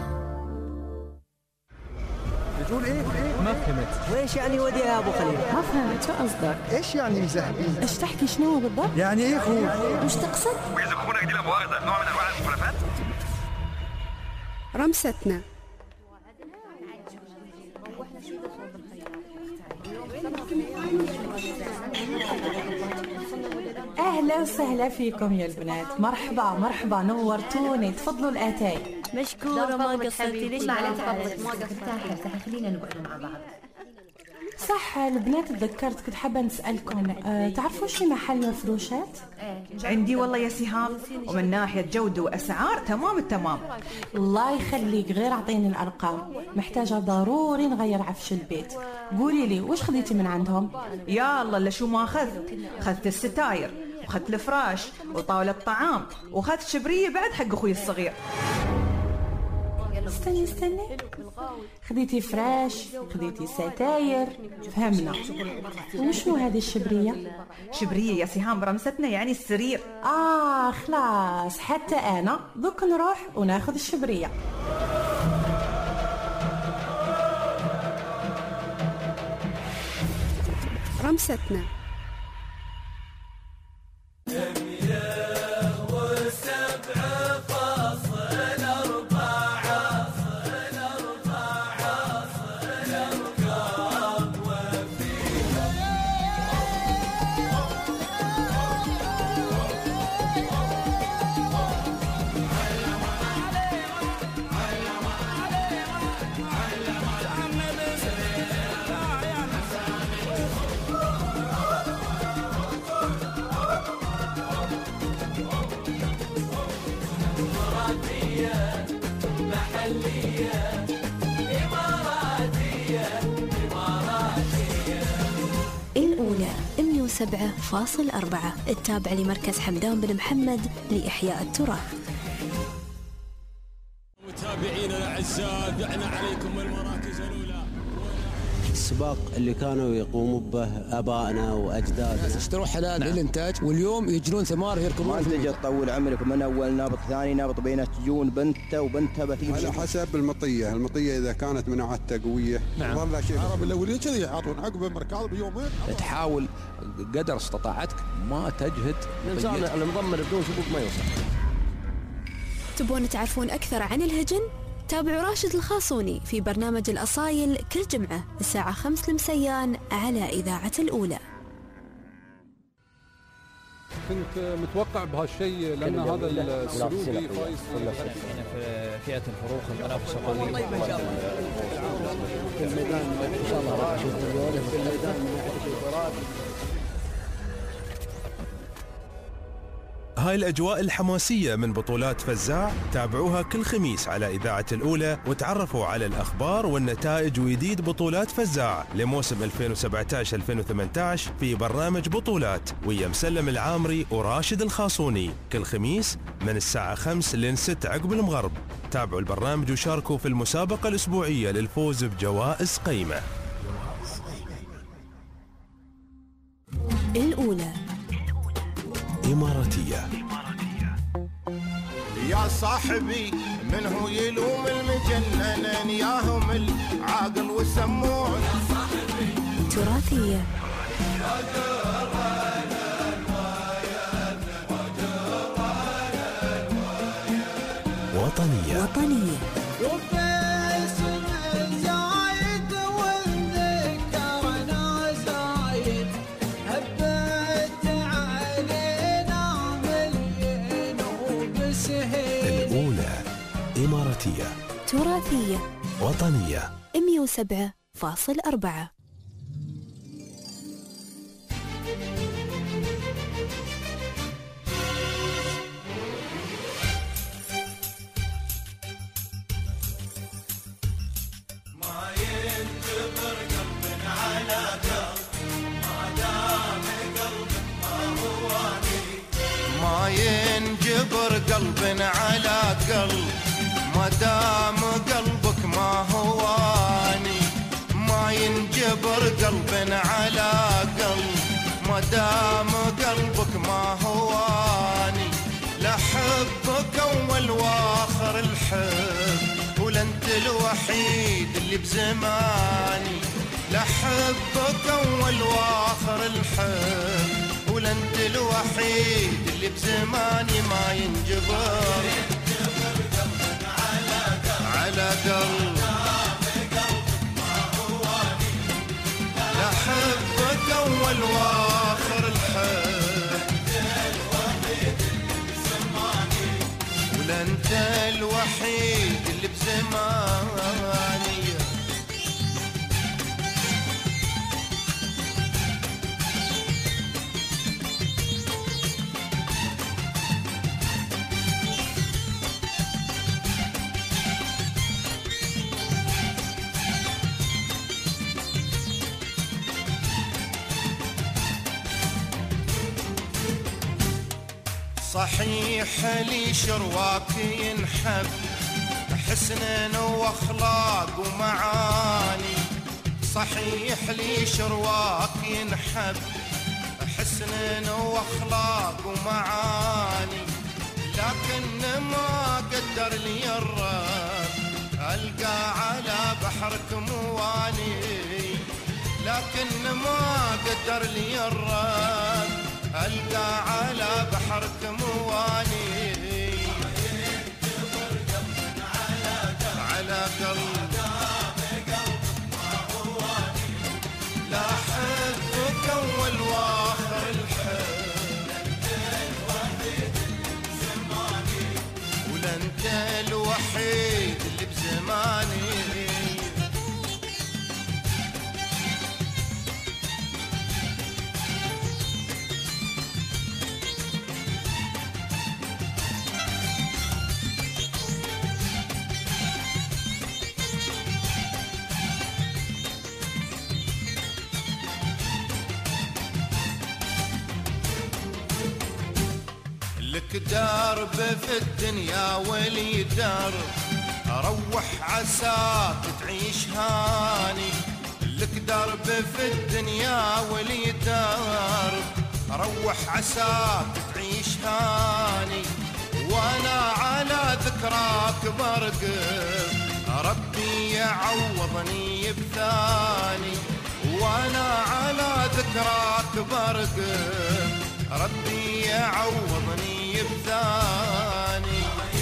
تقول ايه؟ ما فهمت. ويش يعني ودي يا ابو خليل؟ ما فهمت شو قصدك؟ ايش يعني مزهبين؟ ايش تحكي شنو بالضبط؟ يعني ايه خوف؟ وش تقصد؟ ويزكونك دي لمؤاخذة نوع من انواع المخالفات. رمستنا أهلا وسهلا فيكم يا البنات. مرحبا مرحبا، نورتوني. تفضلوا الآتاي. مشكورة ما قصرتي. ليش ما قصرتي؟ خلينا نقعد مع بعض. صح البنات، تذكرت كنت حابة نسألكم، أه تعرفوا شي محل مفروشات؟ عندي والله يا سهام، ومن ناحية جودة وأسعار تمام التمام. الله يخليك، غير أعطيني الأرقام، محتاجة ضروري نغير عفش البيت. قولي لي وش خذيتي من عندهم؟ يا الله لشو ما أخذت. أخذت الستاير وأخذت الفراش وطاولة طعام وأخذت شبرية بعد حق أخوي الصغير. استني استني، خذيتي فراش، خذيتي ستاير، فهمنا. وشنو هذه الشبرية؟ شبرية يا سهام برمستنا يعني السرير. آه خلاص، حتى أنا دوك نروح وناخذ الشبرية. رمستنا. الأولى مئة وسبعة فاصل أربعة، التابعة لمركز حمدان بن محمد لإحياء التراث. متابعينا الأعزاء، دعنا عليكم المراكز الأولى. السباق اللي كانوا يقوموا به ابائنا واجدادنا، ناس اشتروا حلال نعم. للانتاج، واليوم يجرون ثمار يركبون. ما تجي تطول عمركم من اول نابط ثاني نابط بينه تجون بنته وبنتها بتيجي على حسب المطيه، المطيه اذا كانت مناعتها قويه نعم. والله شيء العرب الاولين كذي يعطون عقب مركز بيومين. تحاول قدر استطاعتك ما تجهد. الانسان المضمر بدون سبوق ما يوصل. تبون تعرفون اكثر عن الهجن؟ تابعوا راشد الخاصوني في برنامج الأصايل كل جمعة الساعة خمس المسيان على إذاعة الأولى. كنت متوقع بهالشيء لأن هذا السلوكي فايز في فئة الفروخ المنافسة قوية. في الميدان إن شاء الله راح نشوف في الميدان من ناحية الفراغ. هاي الأجواء الحماسية من بطولات فزاع تابعوها كل خميس على إذاعة الأولى، وتعرفوا على الأخبار والنتائج وجديد بطولات فزاع لموسم ألفين وسبعة عشر ألفين وثمانية عشر في برنامج بطولات ويا مسلم العامري وراشد الخاصوني كل خميس من الساعة خمس لين ست عقب المغرب. تابعوا البرنامج وشاركوا في المسابقة الأسبوعية للفوز بجوائز قيمة. الأولى إماراتية. يا صاحبي من هو يلوم المجنن ياهم العاقل والسموع. تراثية. وطنية. وطنية. إماراتية. تراثية. وطنية. مئة وسبعة فاصل أربعة. ما ينجبر قلب على قلب ما دام قلبك ما هواني. ما ينجبر قلب على قلب ما دام قلبك ما هواني. لحبك اول واخر الحب ولا انت الوحيد اللي بزماني. لحبك اول واخر الحب ولا انت الوحيد اللي بزماني. ما ينجبر على قلب لحبك اول واخر الحب انت الوحيد اللي بزماني. صحيح لي شرواك ينحب حسن واخلاق ومعاني. صحيح لي شرواك ينحب حسن واخلاق ومعاني. لكن ما قدر لي الرب القى على بحرك مواني. لكن ما قدر لي الرب ألقى على بحرك مواني. على قلب لا حبك أول وآخر الحب. ولا أنت الوحيد اللي بزماني. لك درب في الدنيا ولي درب روح عساك تعيش هاني. لك درب في الدنيا ولي درب روح عساك تعيش هاني. وانا على ذكراك برقب ربي يعوضني بثاني. وانا على ذكراك برقب ربي يعوضني بثاني.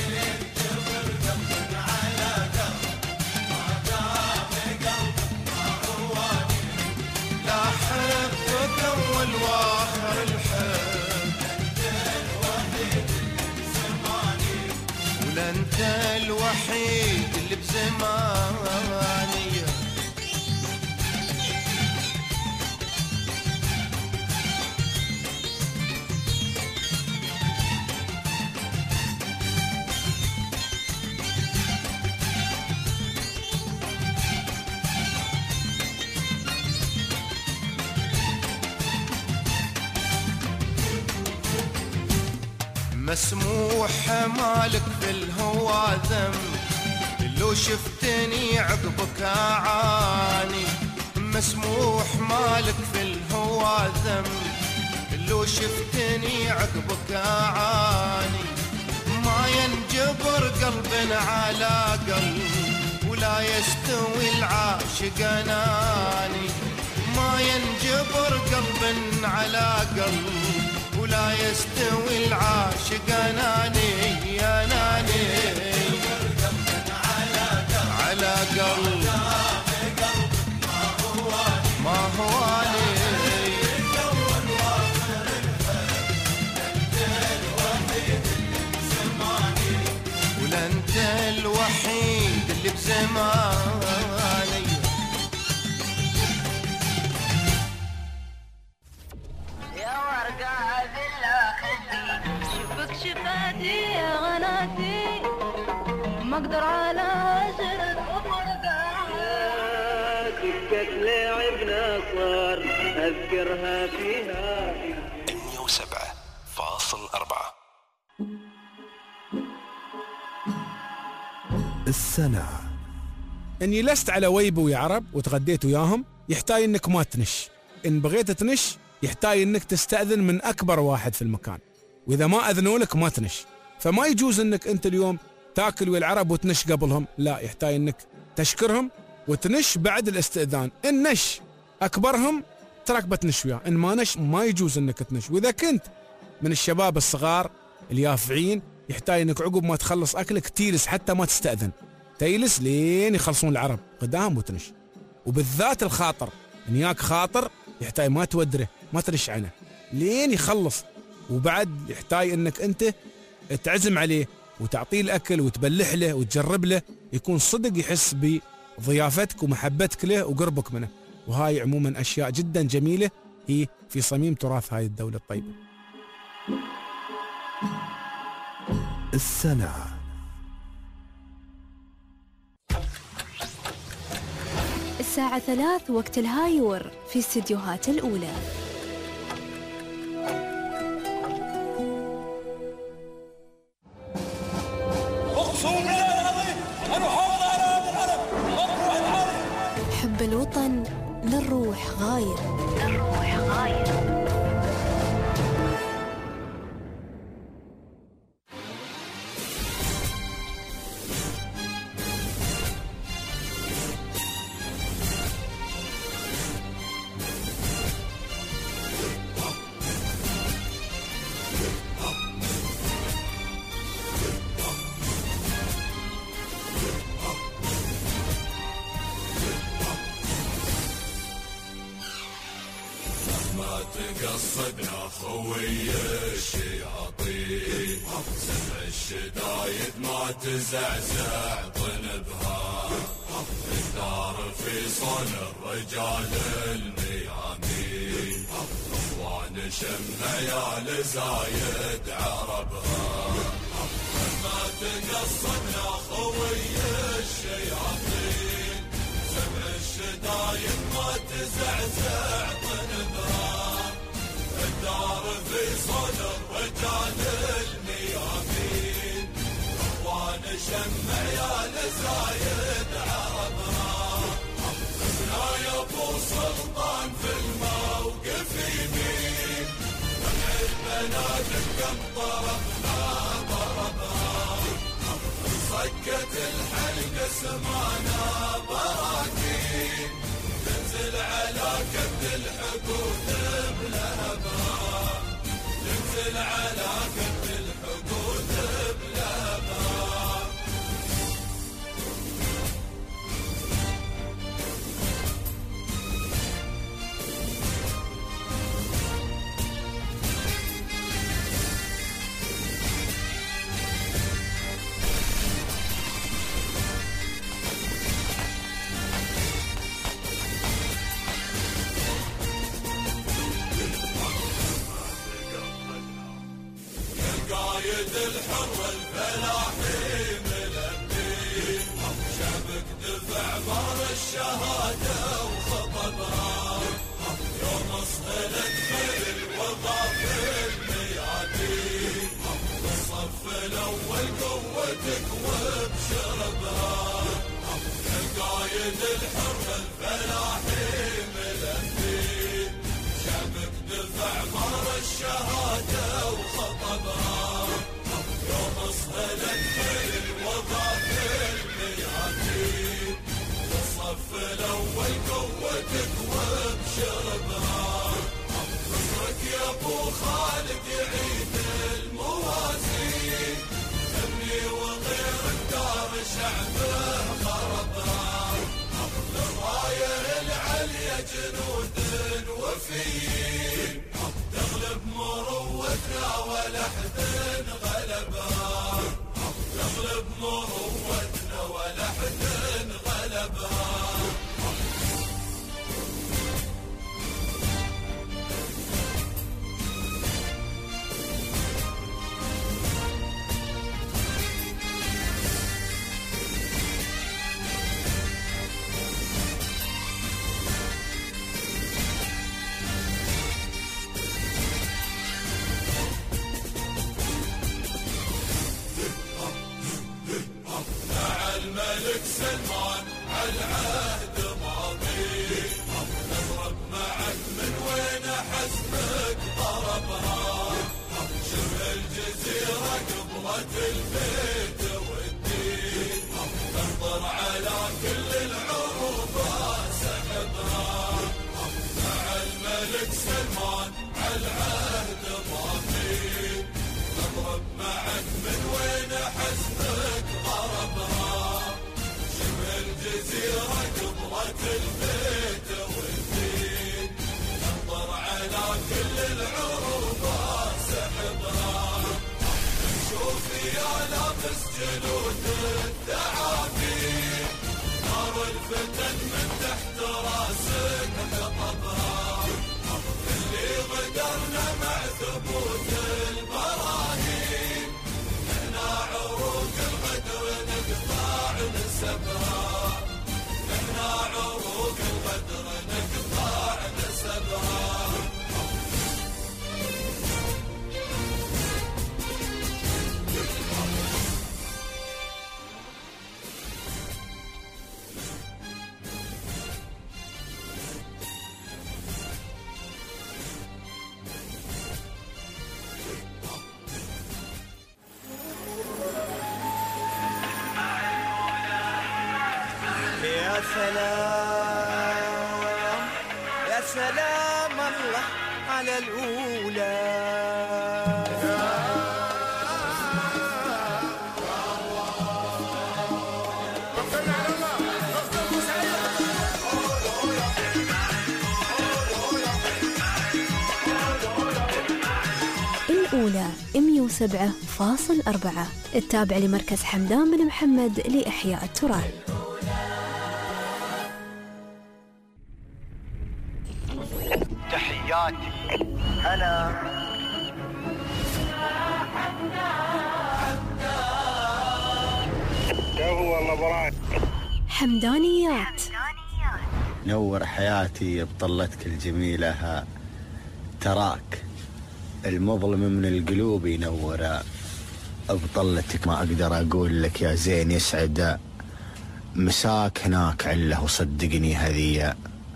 لا حبك أول وآخر الحب. ولا أنت الوحيد اللي بزماني. مسموح مالك في الهوى ذنب لو شفتني عقبك أعاني. مسموح مالك في الهوى ذنب لو شفتني عقبك أعاني. ما ينجبر قلب على قلب ولا يستوي العاشق أناني. ما ينجبر قلب على قلب ولا يستوي العاشق أناني. أناني على قلب ما هواني. ولا أنت الوحيد اللي بزماني. يا ورقة بالله خدي شوفك شفاتي يا غناتي ما اقدر على عشرة افرقة. سكة لعبنا صار اذكرها فيها مية وسبعة فاصل أربعة. السنة إن جلست على ويبو يا عرب وتغديت وياهم يحتاج إنك ما تنش. إن بغيت تنش يحتاج إنك تستأذن من أكبر واحد في المكان. وإذا ما أذنوا لك ما تنش. فما يجوز إنك أنت اليوم تاكل ويا العرب وتنش قبلهم. لا، يحتاج إنك تشكرهم وتنش بعد الاستئذان. إن نش أكبرهم تراك بتنش وياه. إن ما نش ما يجوز إنك تنش. وإذا كنت من الشباب الصغار اليافعين يحتاج إنك عقب ما تخلص أكلك تيلس حتى ما تستأذن. تيلس لين يخلصون العرب قدام وتنش. وبالذات الخاطر إن ياك خاطر يحتاج ما تودره ما ترش عنه لين يخلص. وبعد يحتاج إنك أنت تعزم عليه وتعطيه الأكل وتبلح له وتجرب له، يكون صدق يحس بضيافتك ومحبتك له وقربك منه. وهاي عموما أشياء جدا جميلة هي في صميم تراث هاي الدولة الطيبة. السنة الساعة ثلاث وقت الهايور في استديوهات الأولى. حب الوطن للروح غاية، للروح غاية. تقصدنا خوي الشياطين، سمع الشدايد ما تزعزع طنبها، الدار في صون الرجال الميامين، اخوان شم عيال زايد عربها. ما تقصدنا خوي الشياطين، سمع الشدايد ما تزعزع طنبها، الدار في صون الرجال الميامين، اخوان شم عيال زايد عربها. ابنا يا ابو سلطان في الموقف يمين، منع البنادق كم ضربنا ضربها، صكت الحلقة سمعنا براكين، تنزل على كبد الحقود بلهبها، تنزل على كبد الحقود بلهبها. القايد الحر والفلاحي ملبي، شبك دفع بار الشهادة وخطبها، يوم اصطلت في الوضع في الميادين، بالصف الأول قوتك وبشربها. القايد الحر والفلاحي ملبي، شبك دفع بار الشهادة وخطبها، يوم اصطلت في الوضع في الميادين، بالصف الأول قوتك وبشربها. فكرك يا ابو خالد يعيد الموازين، ابني وغيرك دار شعبه خربها، للراية العليا جنود وفيين، تغلب مروتنا ولا حد غلبها، تغلب مروتنا ولا حد غلبها. الملك سلمان عالعهد ماضي، نضرب معك من وين حسبك ضربها، شبه الجزيرة قبلة البيت والدين، تنظر على كل العروبة سحبها. مع الملك سلمان عالعهد ماضي، نضرب معك من وين حسبك ضربها، شبه الجزيرة قبلة البيت والدين، تنظر على كل العروبة سحبها. شوفي يا لابس يا سلام يا سلام الله على الأولى. الأولى مئة وسبعة فاصل أربعة، التابع لمركز حمدان بن محمد لإحياء التراث. تحياتي هلا هو الله براك. حمدانيات. نور حياتي بطلتك الجميلة، تراك المظلم من القلوب ينور بطلتك. ما أقدر أقول لك يا زين يسعد مساك هناك عله، وصدقني هذه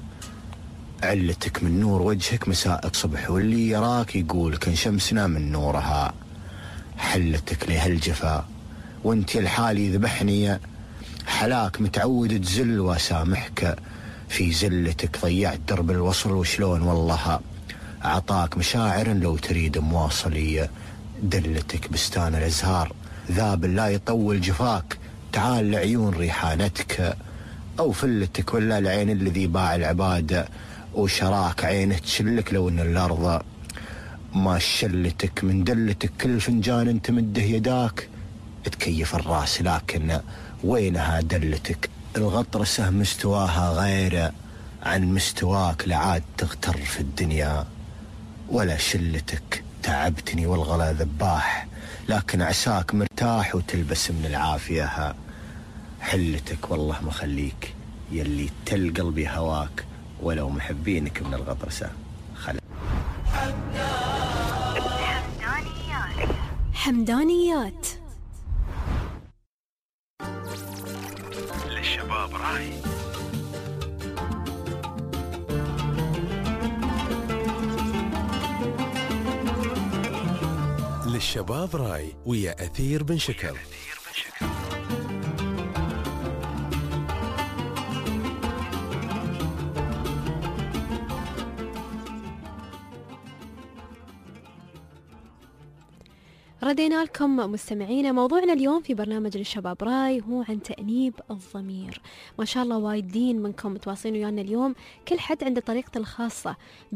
علتك من نور وجهك مساءك صبح، واللي يراك يقول كان شمسنا من نورها. حلتك لهالجفا وانت الحالي ذبحني، حلاك متعود تزل واسامحك في زلتك. ضيعت درب الوصل وشلون والله أعطاك مشاعر لو تريد مواصلية. دلتك بستان الأزهار ذاب لا يطول جفاك، تعال لعيون ريحانتك أو فلتك، ولا العين الذي باع العبادة وشراك عينه تشلك لو ان الأرض ما شلتك. من دلتك كل فنجان تمده يداك تكيف الراس، لكن وينها دلتك؟ الغطرسة مستواها غير عن مستواك، لعاد تغتر في الدنيا ولا شلتك. تعبتني والغلا ذباح، لكن عساك مرتاح وتلبس من العافية. حلتك والله ما خليك يلي تل قلبي هواك، ولو محبينك من الغطرسة خل. حمدانيات للشباب راي. للشباب راي ويا أثير بن شكر. ردينا لكم مستمعينا. موضوعنا اليوم في برنامج للشباب راي هو عن تأنيب الضمير. ما شاء الله وايدين منكم متواصلين ويانا اليوم، كل حد عنده طريقته الخاصة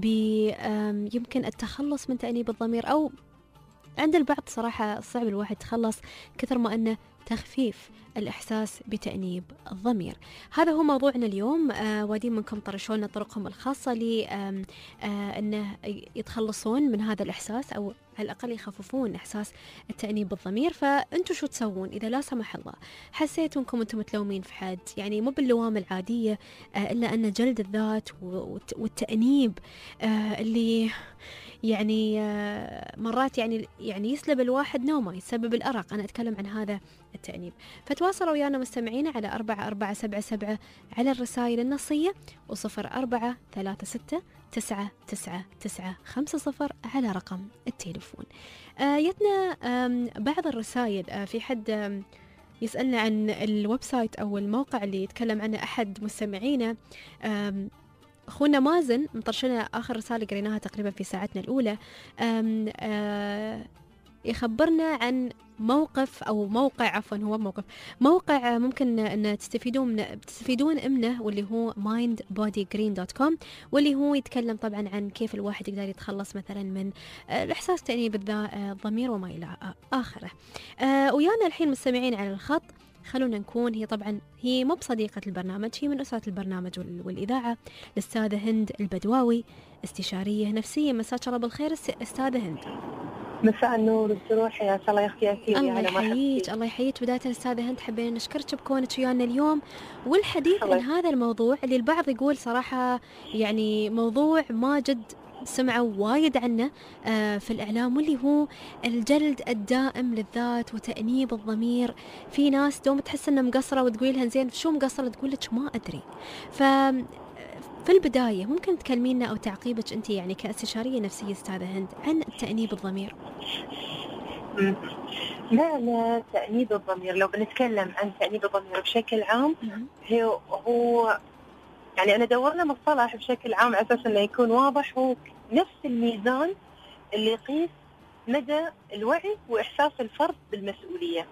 يمكن التخلص من تأنيب الضمير، أو عند البعض صراحة صعب الواحد يتخلص كثر ما أنه تخفيف الإحساس بتأنيب الضمير. هذا هو موضوعنا اليوم. آه وادين منكم طرشوا لنا طرقهم الخاصة لأنه آه يتخلصون من هذا الإحساس، أو على الأقل يخففون إحساس التأنيب بالضمير. فأنتوا شو تسوون إذا لا سمح الله حسيتوا أنكم أنتم متلومين في حد؟ يعني مو باللوام العادية آه إلا أن جلد الذات والتأنيب آه اللي يعني آه مرات يعني يعني يسلب الواحد نومه، يسبب الأرق. أنا أتكلم عن هذا التأنيب. فتواصلوا ويانا مستمعينا على أربعة أربعة سبعة سبعة على الرسائل النصية، وصفر أربعة ثلاثة ستة تسعة تسعة تسعة خمسة صفر على رقم التليفون. آه يتنا بعض الرسائل. آه في حد يسألنا عن الويب سايت أو الموقع اللي يتكلم عنه أحد مستمعينا. أخونا مازن مطرشنا آخر رسالة قريناها تقريبا في ساعتنا الأولى، آم آم يخبرنا عن موقف أو موقع عفوا هو موقف موقع ممكن أن تستفيدون من تستفيدون منه، واللي هو مايند بودي جرين دوت كوم، واللي هو يتكلم طبعا عن كيف الواحد يقدر يتخلص مثلا من الإحساس تأنيب الضمير وما إلى آخره. ويانا الحين مستمعين على الخط، خلونا نكون هي طبعا هي مو بصديقة البرنامج، هي من أسرة البرنامج والإذاعة، الأستاذة هند البدواوي، استشارية نفسية. مساك الله بالخير أستاذة هند. مساء النور والسرور، حياك الله يا اختي أثير. الله يحييك. الله يحييك. بداية أستاذة هند حبينا نشكرك بكونك ويانا اليوم والحديث عن هذا الموضوع اللي البعض يقول صراحة يعني موضوع ما جد سمعوا وايد عنه آه في الإعلام، واللي هو الجلد الدائم للذات وتأنيب الضمير. في ناس دوم تحس إنها مقصرة وتقول لها زين شو مقصرة، تقول لك ما أدري. ف في البداية ممكن تكلمينا أو تعقيبك أنت يعني كاستشارية نفسية أستاذة هند عن تأنيب الضمير؟ لا لا تأنيب الضمير، لو بنتكلم عن تأنيب الضمير بشكل عام هو هو يعني أنا دورنا مصطلح بشكل عام على أساس إنه يكون واضح، هو نفس الميزان اللي يقيس مدى الوعي وإحساس الفرد بالمسؤولية.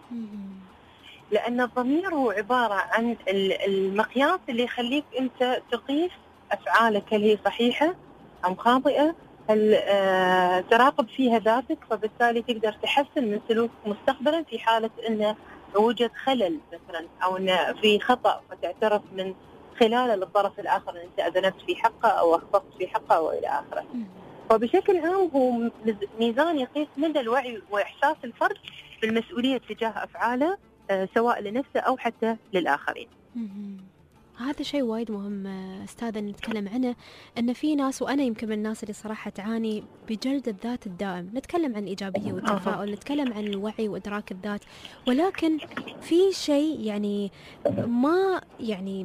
لأن الضمير هو عبارة عن المقياس اللي يخليك أنت تقيس أفعالك هل هي صحيحة أم خاطئة، هل آه تراقب فيها ذاتك، فبالتالي تقدر تحسن من سلوك مستقبلا في حالة أنه وجد خلل مثلا أو أنه في خطأ، فتعترف من خلاله للطرف الآخر أن أنت أذنبت في حقه أو أخطأت في حقه وإلى آخره. وبشكل عام هو ميزان يقيس مدى الوعي وإحساس الفرد بالمسؤولية تجاه أفعاله آه سواء لنفسه أو حتى للآخرين. هذا شيء وايد مهم أستاذة نتكلم عنه، أن في ناس، وأنا يمكن من الناس اللي صراحة تعاني بجلد الذات الدائم. نتكلم عن الإيجابية والتفاؤل، نتكلم عن الوعي وإدراك الذات، ولكن في شيء يعني ما يعني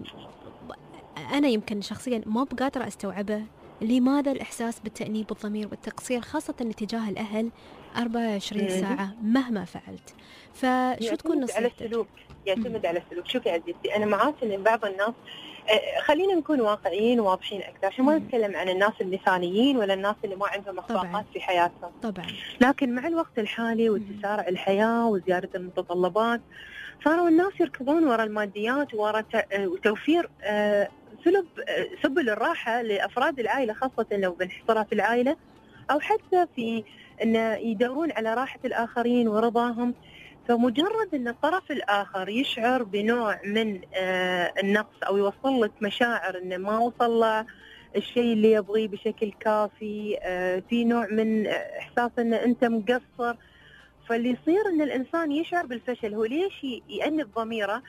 أنا يمكن شخصيا ما بقادرة أستوعبه، لماذا الإحساس بالتأنيب الضمير والتقصير خاصة تجاه الأهل أربعة وعشرين ساعة مهما فعلت؟ فشو تكون نصيحتك؟ على السلوك، يعتمد على السلوك. شوفي عزيزتي، أنا معاك إن بعض الناس آه خلينا نكون واقعيين وواضحين أكثر، عشان ما نتكلم عن الناس المثاليين ولا الناس اللي ما عندهم إخفاقات في حياتهم. طبعا. لكن مع الوقت الحالي وتسارع الحياة وزيادة المتطلبات صاروا الناس يركضون وراء الماديات وراء توفير آه سلب آه سبل الراحة لأفراد العائلة، خاصة لو بنحصرها في العائلة أو حتى في أن يدورون على راحة الآخرين ورضاهم. فمجرد أن الطرف الآخر يشعر بنوع من آه النقص أو يوصل لك مشاعر أنه ما وصل له الشيء اللي يبغيه بشكل كافي، آه في نوع من إحساس أن أنت مقصر، فاللي يصير أن الإنسان يشعر بالفشل. هو ليش يأنب ضميره؟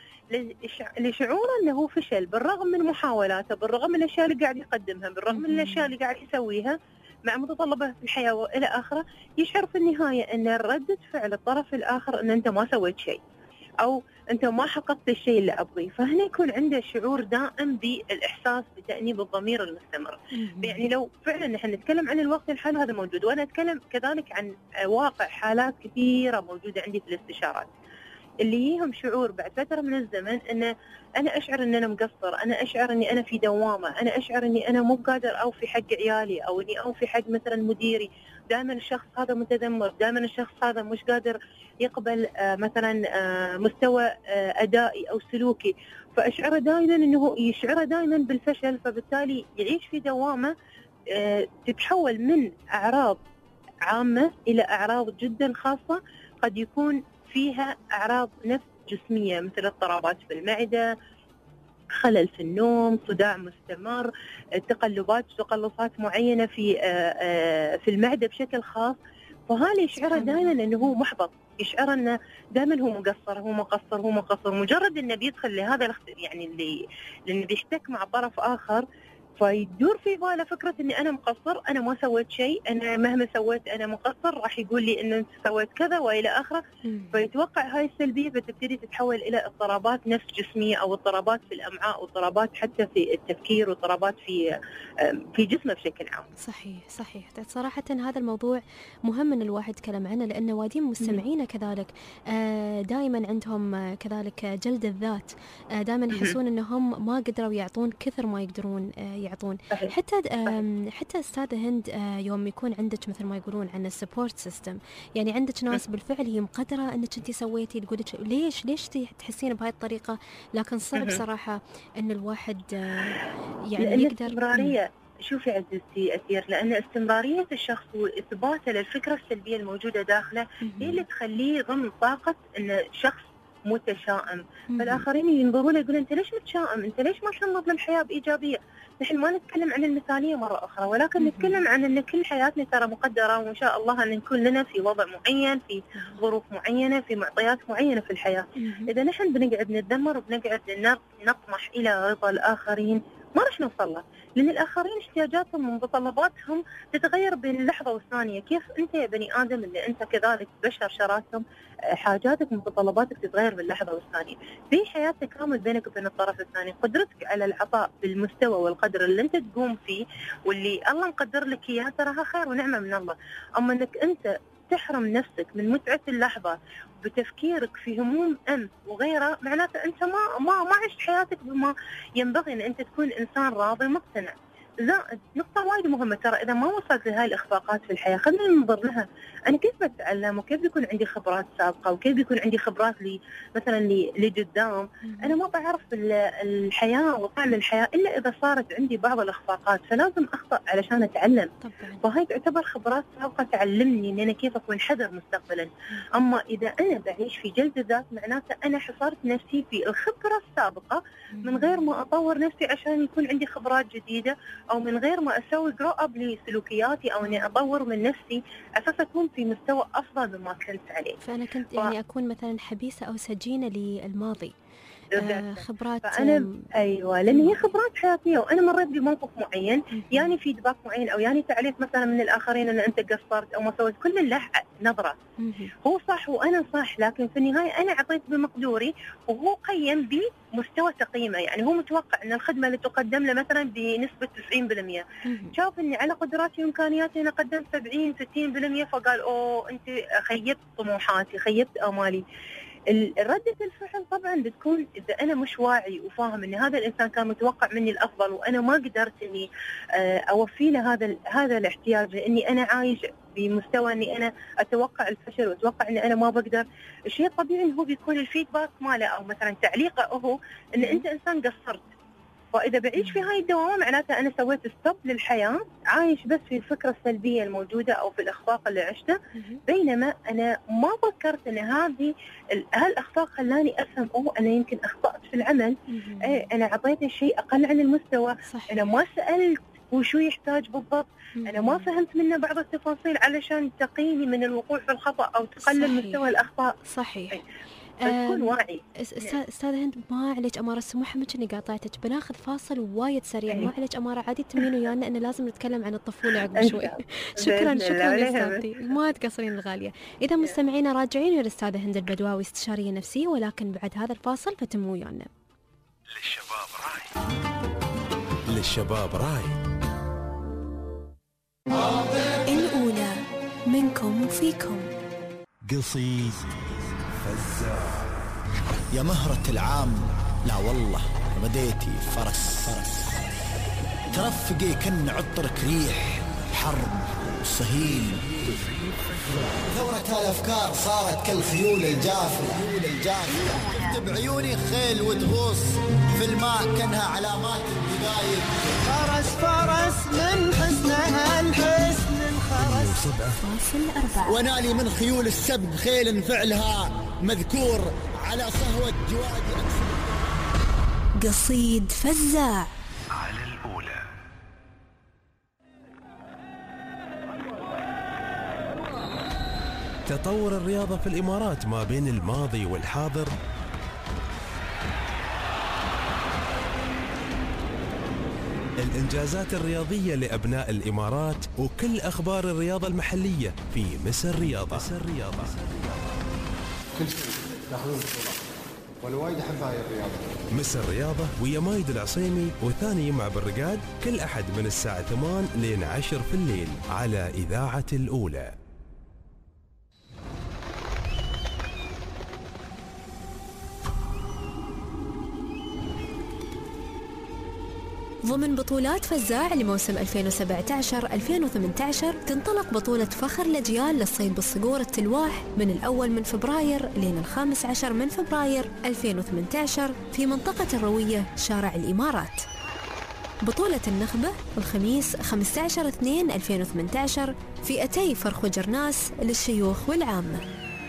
لشعوره أنه هو فشل بالرغم من محاولاته، بالرغم من الأشياء اللي قاعد يقدمها، بالرغم من الأشياء اللي قاعد يسويها مع متطلبات في الحياة وإلى آخره. يشعر في النهاية أن ردة فعل الطرف الآخر أن أنت ما سويت شيء أو أنت ما حققت الشيء اللي أبغيه، فهنا يكون عنده شعور دائم بالإحساس بتأنيب الضمير المستمر. يعني لو فعلا نحن نتكلم عن الوقت الحالي هذا موجود، وأنا أتكلم كذلك عن واقع حالات كثيرة موجودة عندي في الاستشارات اللي يهم شعور بعد فترة من الزمن أن أنا أشعر أن أنا مقصر، أنا أشعر أني أنا في دوامة، أنا أشعر أني أنا مو قادر أوفي حق عيالي أو أني أوفي حق مثلا مديري، دائما الشخص هذا متذمر، دائما الشخص هذا مش قادر يقبل آه مثلا آه مستوى آه أدائي أو سلوكي، فأشعره دائما أنه يشعره دائما بالفشل، فبالتالي يعيش في دوامة آه تتحول من أعراض عامة إلى أعراض جدا خاصة قد يكون فيها أعراض نفس جسمية مثل اضطرابات في المعدة، خلل في النوم، صداع مستمر، تقلبات تقلصات معينة في في المعدة بشكل خاص. فهذا يشعره دائما أنه هو محبط، يشعر أنه دائما هو مقصر هو مقصر هو مقصر. مجرد أنه بيدخل لهذا يعني اللي لأنه بيحتك مع طرف آخر فيدور في باله فكرة أني أنا مقصر، أنا ما سويت شيء، أنا مهما سويت أنا مقصر، راح يقول لي أن أنت سويت كذا وإلى آخره. فيتوقع هاي السلبية فتبتدي تتحول إلى اضطرابات نفس جسمية أو اضطرابات في الأمعاء واضطرابات حتى في التفكير واضطرابات في في جسمه بشكل عام. صحيح صحيح. صراحة هذا الموضوع مهم أن الواحد يتكلم عنه، لأن وادين مستمعين كذلك دائما عندهم كذلك جلد الذات، دائما يحسون أنهم ما قدروا يعطون كثر ما يقدرون يعطون. صحيح. حتى حتى أستاذة هند يوم يكون عندك مثل ما يقولون عن السبورت سيستم، يعني عندك ناس بالفعل هي مقدرة أنك أنت سويتي، تقول لك ليش ليش تحسين بهاي الطريقة، لكن صعب صراحة أن الواحد يعني يقدر. استمرارية. شوفي عزيزتي أثير، لأن استمرارية الشخص وإثباته للفكرة السلبية الموجودة داخله هي اللي تخليه ضمن طاقة أن شخص متشائم. فالآخرين ينظرون له يقولون أنت ليش متشائم، أنت ليش ما تنظر للحياة بإيجابية. نحن ما نتكلم عن المثالية مرة أخرى، ولكن نتكلم عن أن كل حياتنا ترى مقدرة، وإن شاء الله أن نكون لنا في وضع معين، في ظروف معينة، في معطيات معينة في الحياة. إذا نحن بنقعد نتذمر وبنقعد نطمح إلى رضا الآخرين ما راح نوصل له، لأن الآخرين احتياجاتهم ومتطلباتهم تتغير بين اللحظة والثانية. كيف أنت يا بني آدم اللي أنت كذلك بشر شراتهم حاجاتك ومتطلباتك تتغير باللحظة والثانية. في حياة تكامل بينك وبين الطرف الثاني، قدرتك على العطاء بالمستوى والقدر اللي أنت تقوم فيه واللي الله مقدر لك إياه تراها خير ونعمة من الله. أما أنك أنت تحرم نفسك من متعة اللحظة بتفكيرك في هموم أمس وغيره، معناته أنت ما ما ما عشت حياتك بما ينبغي أن أنت تكون إنسان راضي مقتنع. زائد نقطة وايد مهمة، ترى إذا ما وصلت لهاي الإخفاقات في الحياة خلينا ننظر لها، أنا كيف بتعلم وكيف بيكون عندي خبرات سابقة وكيف بيكون عندي خبرات لي مثلا لقدام. أنا ما بعرف الحياة وطعم الحياة إلا إذا صارت عندي بعض الإخفاقات، فلازم أخطأ علشان أتعلم. فهاي تعتبر خبرات سابقة تعلمني إن أنا كيف أكون حذر مستقبلا. أما إذا أنا بعيش في جلد الذات معناته أنا حصرت نفسي في الخبرة السابقة من غير ما أطور نفسي عشان يكون عندي خبرات جديدة، أو من غير ما أسوي جرو أب لسلوكياتي أو إني أطور من نفسي أساس أكون في مستوى أفضل مما كنت عليه. فأنا كنت يعني ف... أكون مثلا حبيسة أو سجينة للماضي. آه خبرات فأنا أيوة، لأن هي خبرات حياتية وأنا مريت بموقف معين، يعني فيدباك معين أو يعني تعليق مثلا من الآخرين أن أنت قصرت أو ما سويت، كل له نظرة. هو صح وأنا صح، لكن في النهاية أنا أعطيت بمقدوري وهو قيم بمستوى تقييمه. يعني هو متوقع أن الخدمة اللي تقدم له مثلا بنسبة تسعين بالمئة، شاف أني على قدراتي وإمكانياتي أنا قدمت سبعين ستين بالمئة، فقال أوه أنت خيبت طموحاتي خيبت آمالي. ردة الفعل طبعا بتكون إذا أنا مش واعي وفاهم أن هذا الإنسان كان متوقع مني الأفضل وأنا ما قدرت أني أوفي له هذا هذا الاحتياج، لأني أنا عايش بمستوى أني أنا أتوقع الفشل وأتوقع أني أنا ما بقدر. الشيء الطبيعي أنه هو بيكون الفيدباك ماله أو مثلا تعليقه هو أن أنت إنسان قصرت. فإذا بعيش في هاي الدوامة معناته أنا سويت ستوب للحياة، عايش بس في الفكرة السلبية الموجودة أو في الإخفاق اللي عشته، بينما أنا ما فكرت أن هذه هالإخفاق خلاني أفهم أوه أنا يمكن أخطأت في العمل، أي أنا عطيته شيء أقل عن المستوى، صحيح. أنا ما سألت وشو يحتاج بالضبط، أنا ما فهمت منه بعض التفاصيل علشان تقيني من الوقوع في الخطأ أو تقلل صحيح. مستوى الأخطاء. صحيح. أي. تكون واعي. استاذة هند ما عليك اماره، سموحه منك اني قاطعتك، بناخذ فاصل وايد سريع. ما عليك اماره، عادي تمين ويانا ان لازم نتكلم عن الطفوله عقب شوي. شكرا شكرا لاستاذتي، ما تقصرين الغاليه. اذا مستمعينا راجعين الى الاستاذه هند البدواوي استشاريه نفسيه، ولكن بعد هذا الفاصل فتموا ويانا. للشباب راي، للشباب راي. الاولى منكم وفيكم. قصيد فزاع. يا مهرة العام، لا والله بديتي فرس فرس ترفقي كن عطرك ريح حرب وصهيل. ثورة الأفكار صارت كالخيول الجافية تكتب عيوني خيل وتغوص في الماء كأنها علامات الدقايق. فرس فرس من حسنها الحسن الخرس. ونالي من خيول السبق خيل فعلها مذكور على صهوة جواد. قصيد فزاع. على الأولى. تطور الرياضة في الإمارات ما بين الماضي والحاضر الإنجازات الرياضية لأبناء الإمارات وكل أخبار الرياضة المحلية في مصر رياضة. مصر رياضة. كل شيء ياخذون بطولات والوايد احب هاي الرياضة. مصر رياضة ويا مايد العصيمي وثاني يوم بالرقاد كل أحد من الساعة ثمان لين عشر في الليل على إذاعة الأولى. ضمن بطولات فزاع لموسم ألفين وسبعة عشر ألفين وثمانية عشر تنطلق بطولة فخر الأجيال للصيد بالصقور التلواح من الأول من فبراير لين الخامس عشر من فبراير ألفين وثمانية عشر في منطقة الروية شارع الإمارات. بطولة النخبة الخميس خمسة عشر اثنين ألفين وثمانية عشر في أتي فرخ وجرناس للشيوخ والعامة.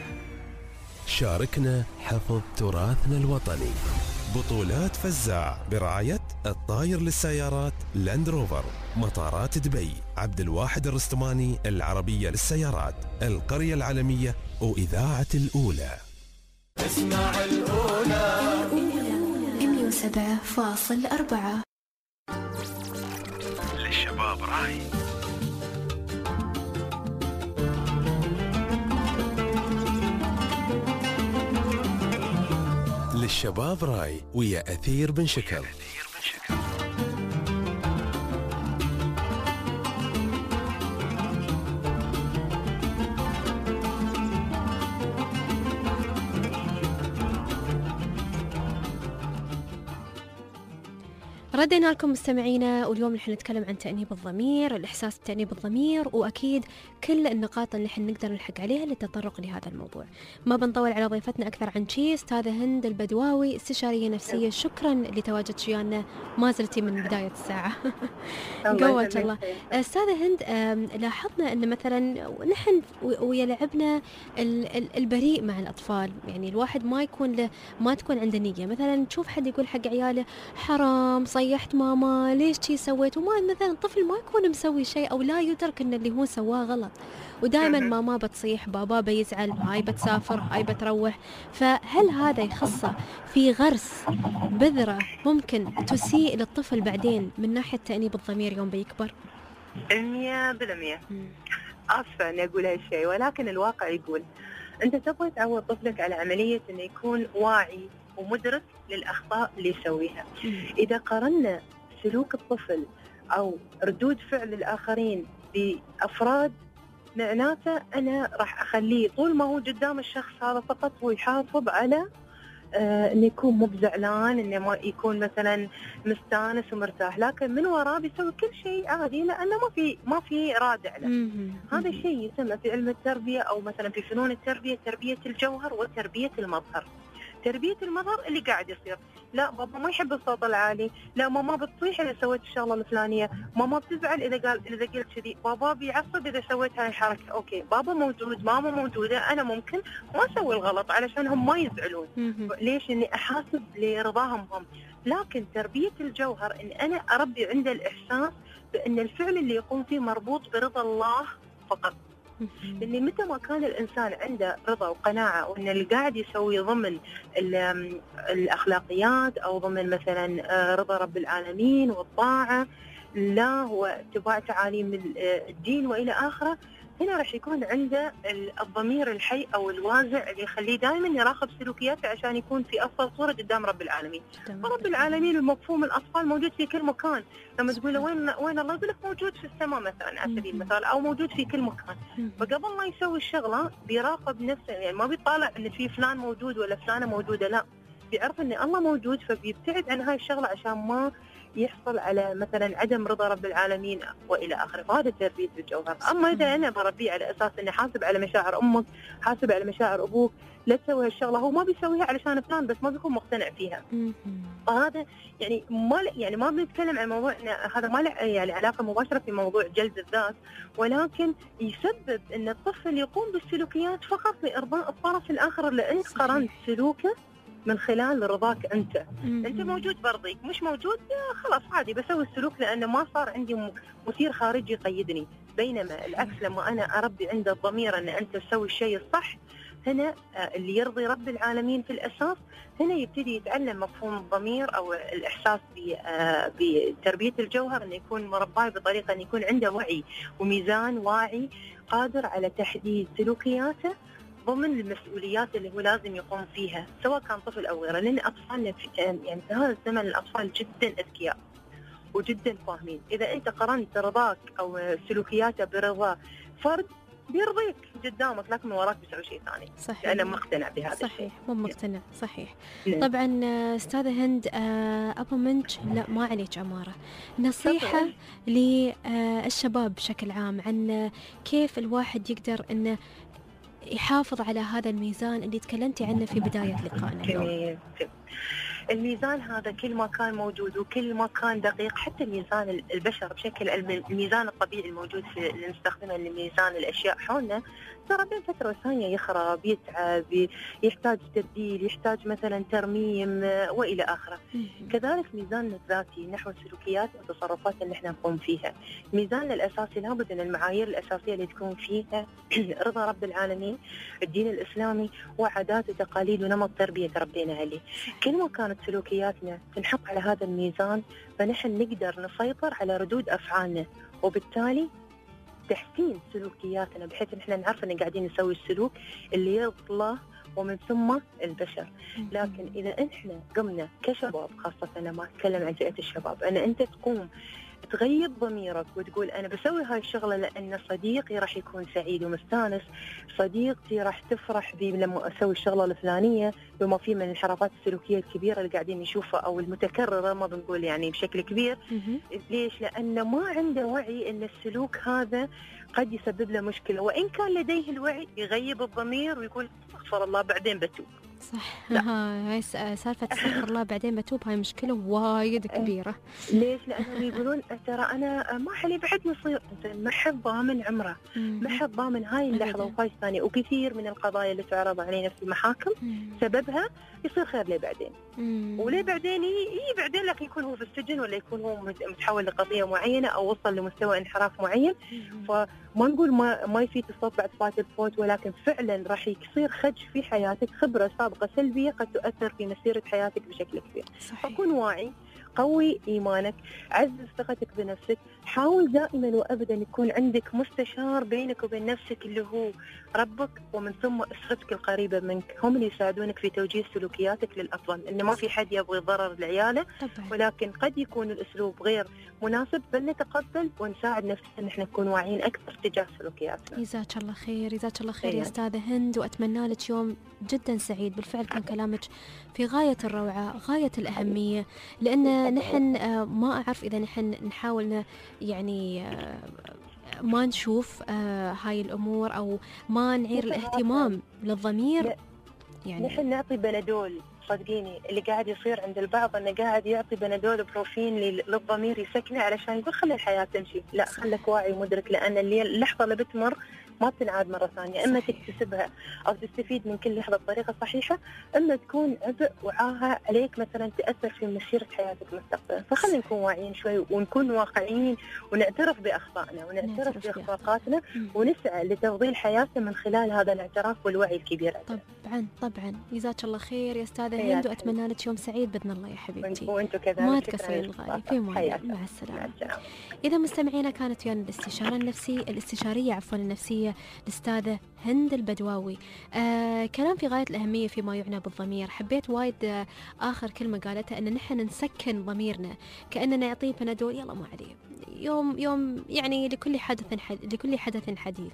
شاركنا حفظ تراثنا الوطني. بطولات فزاع برعاية الطاير للسيارات لاند روفر، مطارات دبي، عبد الواحد الرستماني العربية للسيارات، القرية العالمية وإذاعة الأولى. اسمع الأولى مئة وسبعة فاصل أربعة. للشباب راي. للشباب راي ويا أثير بن شكر. ردينا لكم مستمعينا، واليوم نحن نتكلم عن تأنيب الضمير، الإحساس بتأنيب الضمير، وأكيد كل النقاط اللي نحن نقدر نلحق عليها للتطرق لهذا الموضوع. ما بنطول على ضيفتنا أكثر عن شيء. أستاذة هند البدواوي، استشارية نفسية، شكرا لتواجد ويانا، ما زلتي من بداية الساعة. قوت الله. أستاذة هند، لاحظنا أن مثلا نحن ويلعبنا البريء مع الأطفال، يعني الواحد ما يكون له ما تكون عنده نية. مثلا تشوف حد يقول حق عياله حرام صيحت ماما، ليش شي سويت، وما مثلا الطفل ما يكون مسوي شيء او لا يدرك ان اللي هو سواه غلط، ودائما ماما بتصيح، بابا بيزعل، هاي بتسافر، هاي بتروح. فهل هذا يخصه في غرس بذرة ممكن تسيء للطفل بعدين من ناحية تأنيب الضمير يوم بيكبر؟ مية بالمية. آسفة أني أقول هالشيء، ولكن الواقع يقول أنت تبغى تعود طفلك على عملية أنه يكون واعي ومدرك للأخطاء اللي يسويها. إذا قارنا سلوك الطفل أو ردود فعل الآخرين بأفراد، معناته أنا راح أخليه طول ما هو قدام الشخص هذا فقط هو يحافظ على آه إنه يكون مو بزعلان، إنه ما يكون مثلا مستانس ومرتاح، لكن من وراه بيسوي كل شيء عادي لأنه ما في ما في رادع له. هذا الشيء يسمى في علم التربية أو مثلا في فنون التربية تربية الجوهر وتربية المظهر. تربية المظهر اللي قاعد يصير، لا بابا ما يحب الصوت العالي، لا ماما بتصيح إذا سويت الشغلة الفلانية، ماما بتزعل إذا قال إذا قلت كذي، بابا بيعصب إذا سويت هاي الحركة. أوكي بابا موجود، ماما موجودة، أنا ممكن ما أسوي الغلط علشان هم ما يزعلون. ليش؟ إني أحاسب لرضاهم هم. لكن تربية الجوهر إن أنا أربي عنده الإحساس بأن الفعل اللي يقوم فيه مربوط برضا الله فقط. لأن متى ما كان الإنسان عنده رضا وقناعة وأن اللي قاعد يسوي ضمن الأخلاقيات أو ضمن مثلا رضا رب العالمين والطاعة لا واتباع تعاليم الدين وإلى آخره، هنا راح يكون عنده الضمير الحي أو الوازع اللي يخليه دائما يراقب سلوكياته عشان يكون في أفضل صورة قدام رب العالمين. رب العالمين المفهوم الأطفال موجود في كل مكان، لما تقول له وين وين الله يقول لك موجود في السماء مثلا على سبيل المثال، أو موجود في كل مكان. فقبل ما يسوي الشغلة بيراقب نفسه، يعني ما بيطالع إن في فلان موجود ولا فلانة موجودة، لا بيعرف إن الله موجود فبيبتعد عن هاي الشغلة عشان ما يحصل على مثلا عدم رضا رب العالمين والى اخره. فهذا تربيه الجوهر. اما اذا انا بربيه على اساس اني حاسب على مشاعر امك، حاسب على مشاعر ابوك، لا تسوي هالشغله، هو ما بيسويها علشان فلان بس ما بيكون مقتنع فيها. فهذا يعني ما يعني ما بنتكلم عن موضوع هذا ما له يعني علاقه مباشره في موضوع جلد الذات، ولكن يسبب ان الطفل يقوم بالسلوكيات فقط لارضاء الطرف الاخر اللي انت قرنت سلوكه من خلال رضاك أنت. مم. أنت موجود برضيك، مش موجود خلاص عادي بسوي السلوك لأنه ما صار عندي مثير خارجي يقيدني. بينما العكس لما أنا أربي عند الضمير أن أنت تسوي الشيء الصح، هنا اللي يرضي رب العالمين في الأساس، هنا يبتدي يتعلم مفهوم الضمير أو الإحساس بتربية الجوهر، أن يكون مرباه بطريقة أن يكون عنده وعي وميزان واعي قادر على تحديد سلوكياته ضمن المسؤوليات اللي هو لازم يقوم فيها، سواء كان طفل أو غيره. لأن أطفالنا في يعني في هذا الزمن الأطفال جدا أذكياء وجدا فاهمين. إذا أنت قرنت رضاك أو سلوكياته برضا فرد بيرضيك قدامك، لكن وراك بيسوي شيء ثاني. صحيح. أنا مقتنع بهذا الشيء. صحيح، مو مقتنع. صحيح. نعم. طبعا أستاذة هند، أبو منج لا ما عليك أمارة، نصيحة للشباب بشكل عام عن كيف الواحد يقدر إنه يحافظ على هذا الميزان اللي تكلمتي عنه في بداية لقائنا اليوم. الميزان هذا كل ما كان موجود وكل ما كان دقيق، حتى الميزان البشر بشكل الميزان الطبيعي الموجود في اللي نستخدمه لميزان الأشياء حولنا، ترى بين فترة ثانية يخرب، يتعب، يحتاج تبديل، يحتاج مثلا ترميم وإلى آخره. كذلك ميزاننا الذاتي نحو السلوكيات والتصرفات اللي احنا نقوم فيها، ميزاننا الأساسي لابد أن المعايير الأساسية اللي تكون فيها رضا رب العالمين، الدين الإسلامي، وعادات وتقاليد ونمط تربية تربينا عليه. كل ما كانت سلوكياتنا تنحط على هذا الميزان، فنحن نقدر نسيطر على ردود أفعالنا، وبالتالي تحسين سلوكياتنا بحيث ان احنا نعرف ان قاعدين نسوي السلوك اللي يرضي الله ومن ثم البشر. لكن اذا احنا قمنا كشباب، خاصه لما اتكلم عن فئه الشباب، ان انت تقوم تغيب ضميرك وتقول أنا بسوي هاي الشغلة لأن صديقي راح يكون سعيد ومستانس، صديقتي راح تفرح بي لما أسوي الشغلة الفلانية، بما فيه من الانحرافات السلوكية الكبيرة اللي قاعدين نشوفها أو المتكررة ما بنقول يعني بشكل كبير. ليش؟ لأنه ما عنده وعي أن السلوك هذا قد يسبب له مشكلة، وإن كان لديه الوعي يغيب الضمير ويقول استغفر الله بعدين بتوب. صح. هاي سالفة استغفر الله بعدين بتوب هاي مشكلة وايد كبيرة. ليش؟ لأنهم يقولون ترى أنا ما حلي بعد يصير، ما حد ضامن عمره، ما حد ضامن هاي اللحظة وهاي الثانية. وكثير من القضايا اللي تعرض علينا في المحاكم سببها يصير خير ليه بعدين، وليه بعدين يجي بعدين لكن يكون هو في السجن ولا يكون هو متحول لقضية معينة أو وصل لمستوى انحراف معين. فما نقول ما ما يفيد الصوت بعد فات الفوت، ولكن فعلا راح يصير خدش في حياتك، خبرة سابقة سلبية قد تؤثر في مسيرة حياتك بشكل كبير. فكن واعي، قوي إيمانك، عزز ثقتك بنفسك، حاول دائما وأبدا يكون عندك مستشار بينك وبين نفسك اللي هو ربك، ومن ثم أسرتك القريبة منك، هم اللي يساعدونك في توجيه سلوكياتك للأفضل. إنه ما في حد يبغي ضرر لعياله، ولكن قد يكون الأسلوب غير مناسب، بل نتقبل ونساعد نفسنا إن احنا نكون واعيين أكثر تجاه سلوكياتنا. جزاك الله خير، جزاك الله خير يا أستاذة هند، وأتمنى لك يوم جدا سعيد. بالفعل كان كلامك في غاية الروعة، غاية الأهمية، لأن نحن ما أعرف إذا نحن نحاول يعني ما نشوف هاي الأمور أو ما نعير الاهتمام للضمير. يعني نحن نعطي بنادول، صدقيني اللي قاعد يصير عند البعض أنه قاعد يعطي بنادول بروفين للضمير يسكنه علشان يقول خلي الحياة تمشي. لا، خلك واعي ومدرك، لأن اللي اللحظة اللي بتمر ما بتنعاد مرة ثانية. إما تكتسبها أو تستفيد من كل لحظة بطريقة صحيحة، إما تكون عبء وعاها عليك مثلا تأثر في مسيرة حياتك مستقبلا. فخلينا نكون واعيين شوي ونكون واقعيين ونعترف بأخطائنا ونعترف بإخفاقاتنا ونسعى لتفضيل حياتنا من خلال هذا الاعتراف والوعي الكبير. طبعا طبعا. جزاك الله خير يا أستاذة هند، وأتمنى لك يوم سعيد بإذن الله يا حبيبتي. وأنتوا كذلك، ما تقصرين الغالي في مال. مع السلامة. إذا مستمعينا كانت ويانا الاستشارة النفسية الاستشارية عفوا النفسية الأستاذة هند البدواوي. آه كلام في غاية الأهمية فيما يعنى بالضمير. حبيت وايد آه آخر كلمة قالتها أن نحن نسكن ضميرنا، كأننا نعطيه بنادول يلا ما عليه، يوم يوم يعني لكل حدث حد... لكل حدث حديث.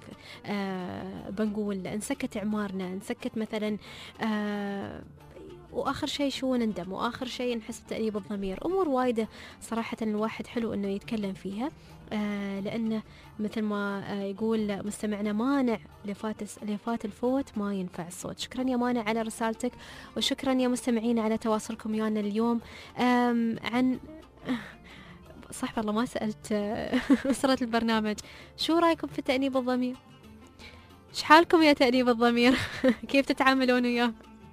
آه بنقول نسكت إعمارنا، نسكت مثلا آه وآخر شيء شو نندم، وآخر شيء نحس بتأنيب الضمير. أمور وايدة صراحة الواحد حلو أنه يتكلم فيها، آه لأنه مثل ما آه يقول مستمعنا مانع لفات لفات الفوت ما ينفع الصوت. شكرا يا مانع على رسالتك، وشكرا يا مستمعين على تواصلكم ويانا اليوم. عن صح والله ما سألت أسرة البرنامج شو رأيكم في تأنيب الضمير؟ شحالكم يا تأنيب الضمير؟ كيف تتعاملون وياه؟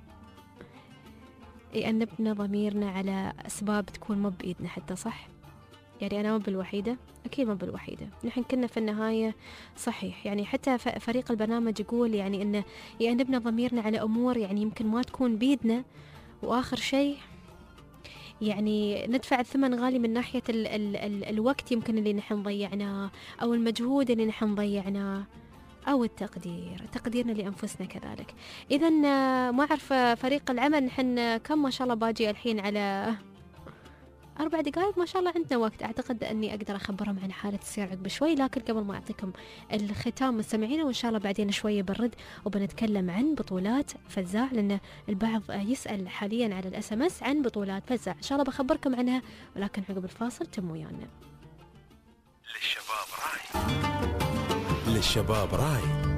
يأنبنا ضميرنا على أسباب تكون مو بإيدنا حتى، صح؟ يعني أنا مو بالوحيدة، أكيد مو بالوحيدة، نحن كنا في النهاية صحيح. يعني حتى فريق البرنامج يقول يعني إنه يأنبنا ضميرنا على أمور يعني يمكن ما تكون بإيدنا، وآخر شيء يعني ندفع الثمن غالي من ناحية ال ال ال الوقت يمكن اللي نحن ضيعناه، أو المجهود اللي نحن ضيعناه، أو التقدير تقديرنا لأنفسنا كذلك. إذن ما أعرف فريق العمل نحن كم ما شاء الله باجي الحين على أربع دقائق ما شاء الله عندنا وقت. أعتقد أني أقدر أخبرهم عن حالة السير عقب شوي، لكن قبل ما أعطيكم الختام مستمعينا، وإن شاء الله بعدين شوية برد وبنتكلم عن بطولات فزاع، لأن البعض يسأل حاليا على الأس ام اس عن بطولات فزاع، إن شاء الله بخبركم عنها، ولكن عقب الفاصل تموا ويانا. للشباب راي، للشباب راي،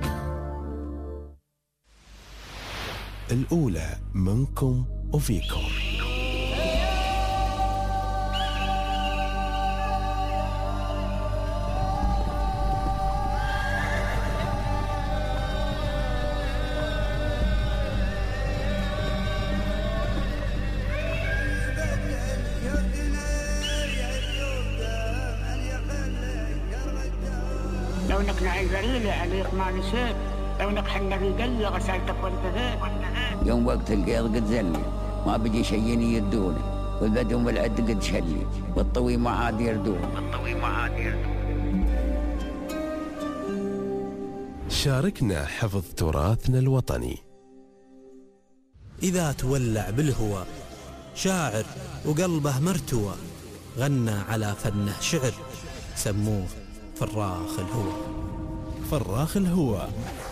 الأولى منكم وفيكم. لو انك نعي ذليل عليك ما نسيت، لو انك حنا في قلة غسلتك وانتهيت. يوم وقت القيض قد زلي، ما بقي شيء يدوني، والبدو والعد قد شلي، والطوي ما عاد يردون، والطوي ما عاد يردون. شاركنا حفظ تراثنا الوطني. إذا تولع بالهوى شاعر وقلبه مرتوى، غنى على فنه شعر سموه فراخ الهوى. فراخ الهوى.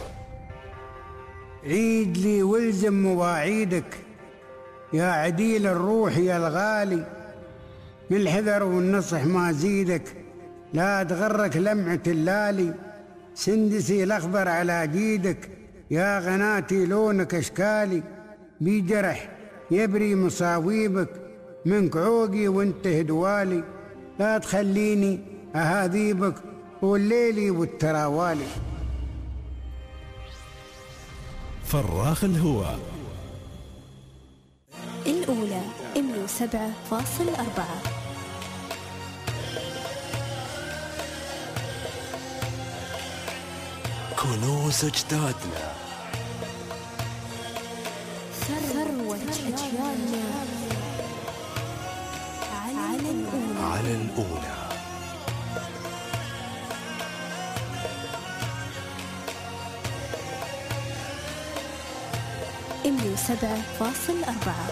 عيد لي والزم مواعيدك يا عديل الروح يا الغالي، بالحذر والنصح ما زيدك، لا تغرك لمعة اللالي، سندسي الأخضر على جيدك يا غناتي لونك أشكالي، بجرح يبري مصاويبك منك عوقي وانت هدوالي، لا تخليني أهاذيبك والليلي والتراوالي. فراخ الهوى. الأولى إملو سبعة فاصل أربعة. كنوز أجدادنا، ثروة أجيالنا، على الأولى. على الأولى. إملو سبعة فاصل أربعة.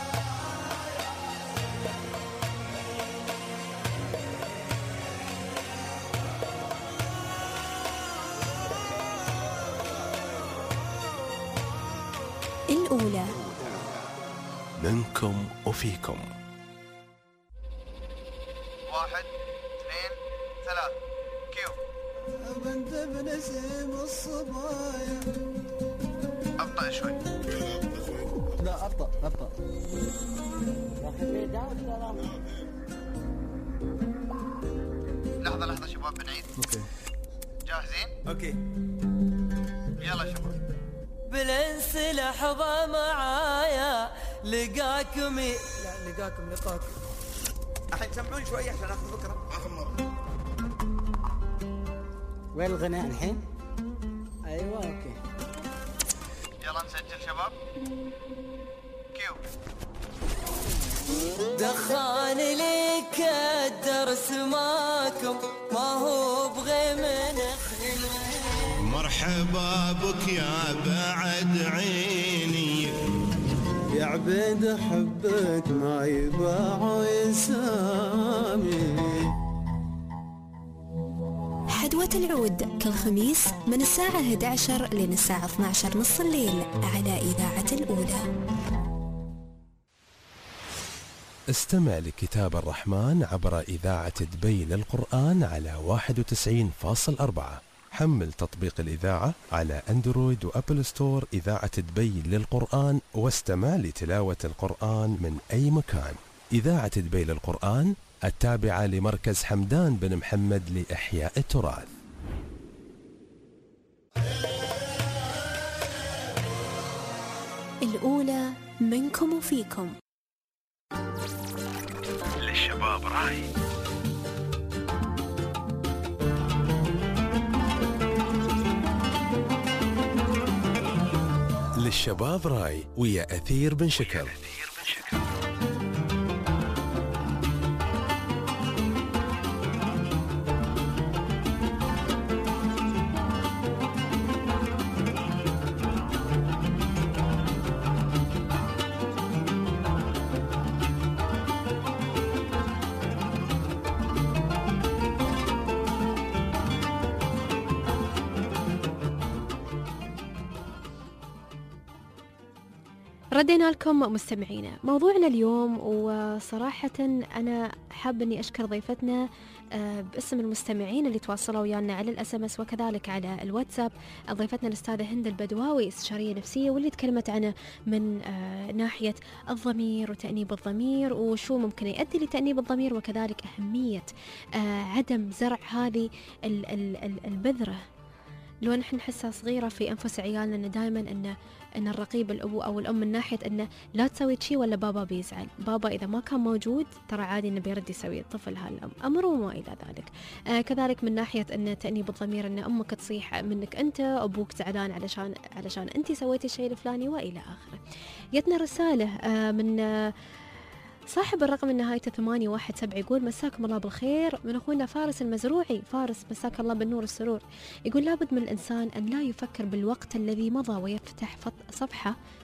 الأولى منكم وفيكم. واحد اثنين ثلاث كيو. بنت بنسيم الصبايا. ابطأ شوي. لا ابطأ ابطأ. لحظة لحظة شباب بنعيد. اوكي. جاهزين؟ اوكي. يلا شباب. بالانس لحظة معايا لقاكم. لا لقاكم لقاكم. الحين سمعون شوي عشان اخذ فكرة. اخر مرة. وين الغناء الحين؟ ايوه اوكي. يلا نسجل شباب. كيو. دخاني لك الدرس ماكم ما هو بغي من مرحبا بك يا بعد عيني، يا عبيد حبك ما يباع يسامي. حدوة العود كل خميس من الساعة إحدى عشر لين الساعة اثني عشر نص الليل على إذاعة الأولى. استمع لكتاب الرحمن عبر إذاعة دبي للقرآن على واحد وتسعين فاصل أربعة. حمل تطبيق الإذاعة على أندرويد وأبل ستور إذاعة دبي للقرآن واستمع لتلاوة القرآن من أي مكان. إذاعة دبي للقرآن التابعة لمركز حمدان بن محمد لإحياء التراث. الأولى منكم وفيكم. للشباب راي. للشباب راي ويا أثير بن شكر. ردينا لكم مستمعينا. موضوعنا اليوم وصراحة أنا حاب أني أشكر ضيفتنا باسم المستمعين اللي تواصلوا ويانا على الاس ام اس وكذلك على الواتساب. ضيفتنا الأستاذة هند البدواوي استشارية نفسية واللي تكلمت عنه من ناحية الضمير وتأنيب الضمير وشو ممكن يؤدي لتأنيب الضمير وكذلك أهمية عدم زرع هذه البذرة لو نحن نحسها صغيرة في أنفس عيالنا، إن دائما إن إن الرقيب الأبو أو الأم من ناحية إنه لا تسوي شيء ولا بابا بيزعل، بابا إذا ما كان موجود ترى عادي إنه بيرد يسوي الطفل هالأم أمر وما إلى ذلك. آه كذلك من ناحية إن تأنيب الضمير إن أمك تصيح منك أنت، أبوك زعلان علشان علشان أنت سويتي الشيء الفلاني وإلى آخره. جتنا رسالة آه من آه صاحب الرقم النهاية ثمانية واحد سبعة يقول مساكم الله بالخير من أخونا فارس المزروعي. فارس مساك الله بالنور السرور. يقول لابد من الإنسان أن لا يفكر بالوقت الذي مضى ويفتح صفحة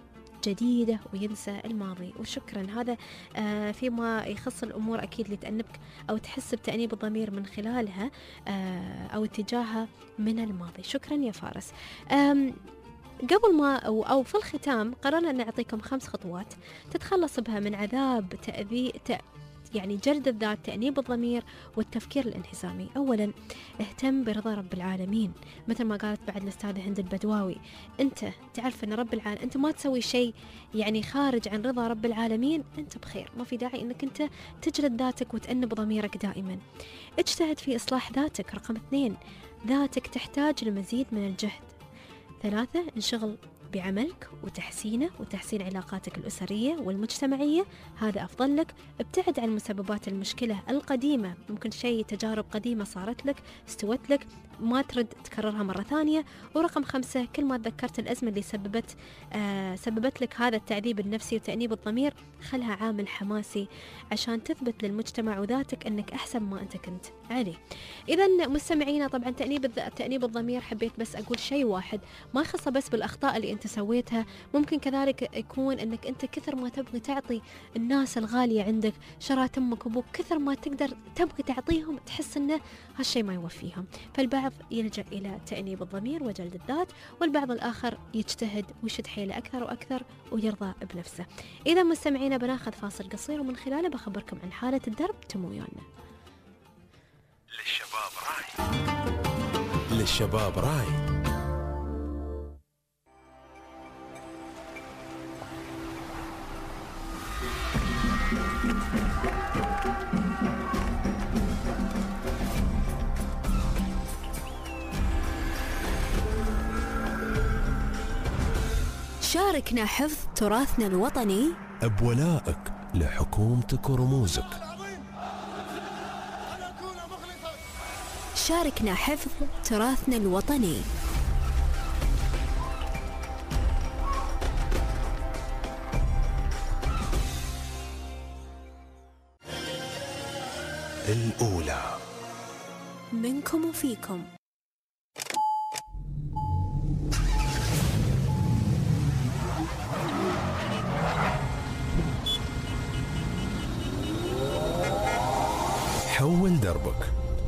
جديدة وينسى الماضي. وشكرا. هذا آه فيما يخص الأمور أكيد اللي تأنبك أو تحس بتأنيب الضمير من خلالها آه أو اتجاهها من الماضي. شكرا يا فارس. قبل ما أو, أو في الختام قررنا أن نعطيكم خمس خطوات تتخلص بها من عذاب تأذي تأ يعني جلد الذات، تأنيب الضمير والتفكير الانهزامي. أولا اهتم برضا رب العالمين، مثل ما قالت بعد الأستاذة هند البدواوي، أنت تعرف أن رب العالمين أنت ما تسوي شيء يعني خارج عن رضا رب العالمين، أنت بخير، ما في داعي أنك أنت تجلد ذاتك وتأنب ضميرك دائما. اجتهد في إصلاح ذاتك. رقم اثنين، ذاتك تحتاج لمزيد من الجهد. ثلاثة، انشغل بعملك وتحسينه وتحسين علاقاتك الأسرية والمجتمعية، هذا أفضل لك. ابتعد عن مسببات المشكلة القديمة، ممكن شيء تجارب قديمة صارت لك استوت لك ما ترد تكررها مرة ثانية. ورقم خمسة، كل ما تذكرت الأزمة اللي سببت آه سببت لك هذا التعذيب النفسي وتأنيب الضمير، خلها عامل حماسي عشان تثبت للمجتمع وذاتك أنك أحسن ما أنت كنت عليه. إذا مستمعينا، طبعا تأنيب تأنيب الضمير حبيت بس أقول شيء واحد، ما يخص بس بالأخطاء اللي أنت سويتها، ممكن كذلك يكون أنك أنت كثر ما تبغي تعطي الناس الغالية عندك، شرات أمك وأبوك، كثر ما تقدر تبغي تعطيهم تحس أنه هالشيء ما يوفيهم. فالبعض يلجأ إلى تأنيب الضمير وجلد الذات، والبعض الآخر يجتهد ويشد حيله أكثر وأكثر ويرضى بنفسه. إذا مستمعينا بناخذ فاصل قصير ومن خلاله بخبركم عن حالة الدرب تمويانا. للشباب راي. للشباب راي. شاركنا حفظ تراثنا الوطني بولائك لحكومتك ورموزك. شاركنا حفظ تراثنا الوطني. الأولى منكم وفيكم. حول دربك.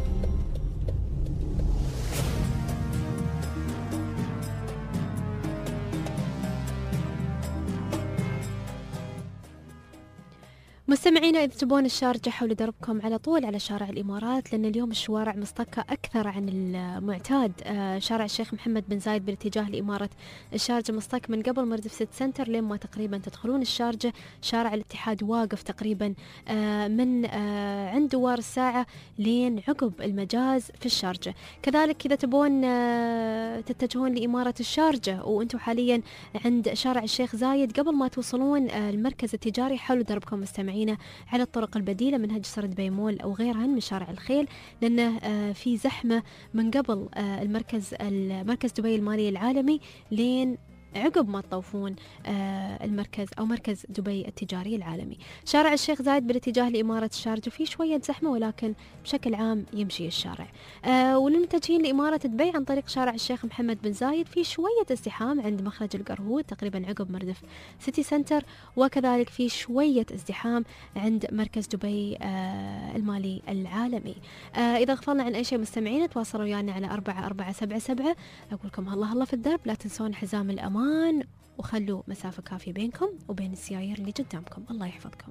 مستمعينا، إذا تبون الشارجة حول دربكم على طول على شارع الإمارات، لأن اليوم الشوارع مصطكة أكثر عن المعتاد. آه شارع الشيخ محمد بن زايد بالاتجاه لإمارة الشارجة مصطك من قبل مردف سيتي سنتر لين ما تقريبا تدخلون الشارجة. شارع الاتحاد واقف تقريبا آه من آه عند دوار الساعة لين عقب المجاز في الشارجة. كذلك إذا تبون آه تتجهون لإمارة الشارجة وأنتم حاليا عند شارع الشيخ زايد، قبل ما توصلون آه المركز التجاري، حولوا دربكم مستمعين على الطرق البديلة منهج سرد بيمول أو غيرها من شارع الخيل، لأنه في زحمة من قبل المركز المركز دبي المالي العالمي لين عقب ما تطوفون المركز أو مركز دبي التجاري العالمي. شارع الشيخ زايد بالاتجاه لإمارة الشارجة فيه شوية زحمة، ولكن بشكل عام يمشي الشارع. والمتجهين لإمارة دبي عن طريق شارع الشيخ محمد بن زايد في شوية ازدحام عند مخرج القرهود تقريبا عقب مردف سيتي سنتر، وكذلك في شوية ازدحام عند مركز دبي المالي العالمي. إذا غفلنا عن أي شيء مستمعين تواصلوا ويانا على أربعة أربعة سبعة سبعة. أقول لكم الله الله في الدرب، لا تنسون حزام الأمان وخلوا مسافة كافية بينكم وبين السيايير اللي قدامكم. الله يحفظكم.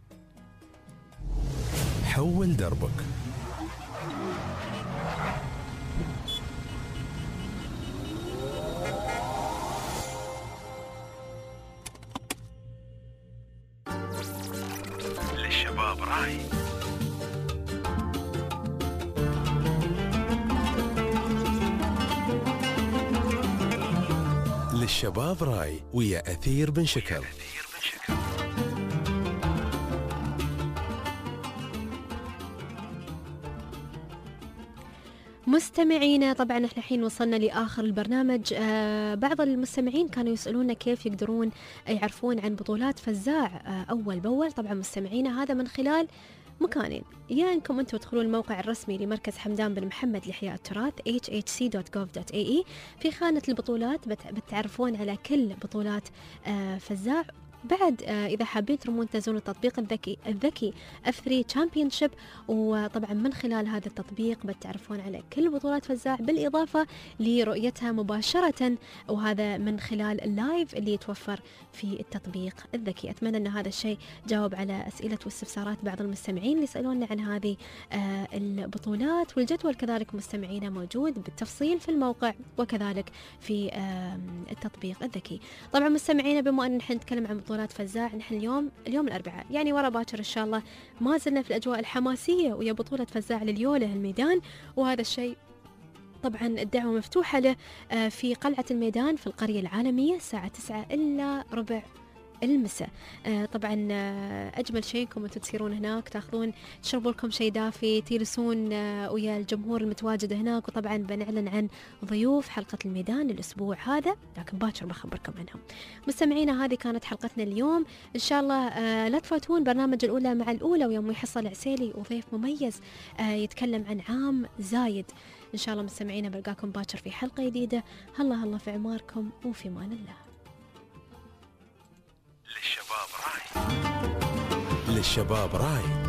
حول دربك. للشباب راي. للشباب راي ويا أثير بن شكر. مستمعينا، طبعا احنا الحين وصلنا لآخر البرنامج. آه بعض المستمعين كانوا يسألونا كيف يقدرون يعرفون عن بطولات فزاع آه أول بأول. طبعا مستمعينا هذا من خلال مكانين، يا انكم انتم تدخلون الموقع الرسمي لمركز حمدان بن محمد لإحياء التراث إتش إتش سي دوت جوف دوت إيه إي، في خانة البطولات بتعرفون على كل بطولات آه فزاع بعد آه إذا حابين ترمون تنزلون التطبيق الذكي الذكي إف ثري Championship، وطبعا من خلال هذا التطبيق بتعرفون على كل بطولات فزاع بالإضافة لرؤيتها مباشرة، وهذا من خلال اللايف اللي يتوفر في التطبيق الذكي. أتمنى أن هذا الشيء جاوب على أسئلة واستفسارات بعض المستمعين اللي يسألوننا عن هذه آه البطولات، والجدول كذلك مستمعينا موجود بالتفصيل في الموقع وكذلك في آه التطبيق الذكي. طبعا مستمعينا بما أن نحن نتكلم عن بطولات فزاع، نحن اليوم اليوم الأربعاء يعني ورا باكر إن شاء الله ما زلنا في الأجواء الحماسية ويا بطولة فزاع لليولة الميدان، وهذا الشيء طبعا الدعوة مفتوحة له في قلعة الميدان في القرية العالمية الساعة تسعة إلا ربع المساء. آه طبعا آه أجمل شيء انكم انتم تسيرون هناك، تاخذون تشربوا لكم شيء دافي، تجلسون آه ويا الجمهور المتواجد هناك، وطبعا بنعلن عن ضيوف حلقة الميدان الأسبوع هذا، لكن باكر بخبركم عنهم. مستمعينا هذه كانت حلقتنا اليوم، إن شاء الله آه لا تفوتون برنامج الأولى مع الأولى ويوم يحصل العسيلي وضيف مميز آه يتكلم عن عام زايد. إن شاء الله مستمعينا بلقاكم باكر في حلقة جديدة. هلا هلا في عماركم وفي مان الله. للشباب راي للشباب راي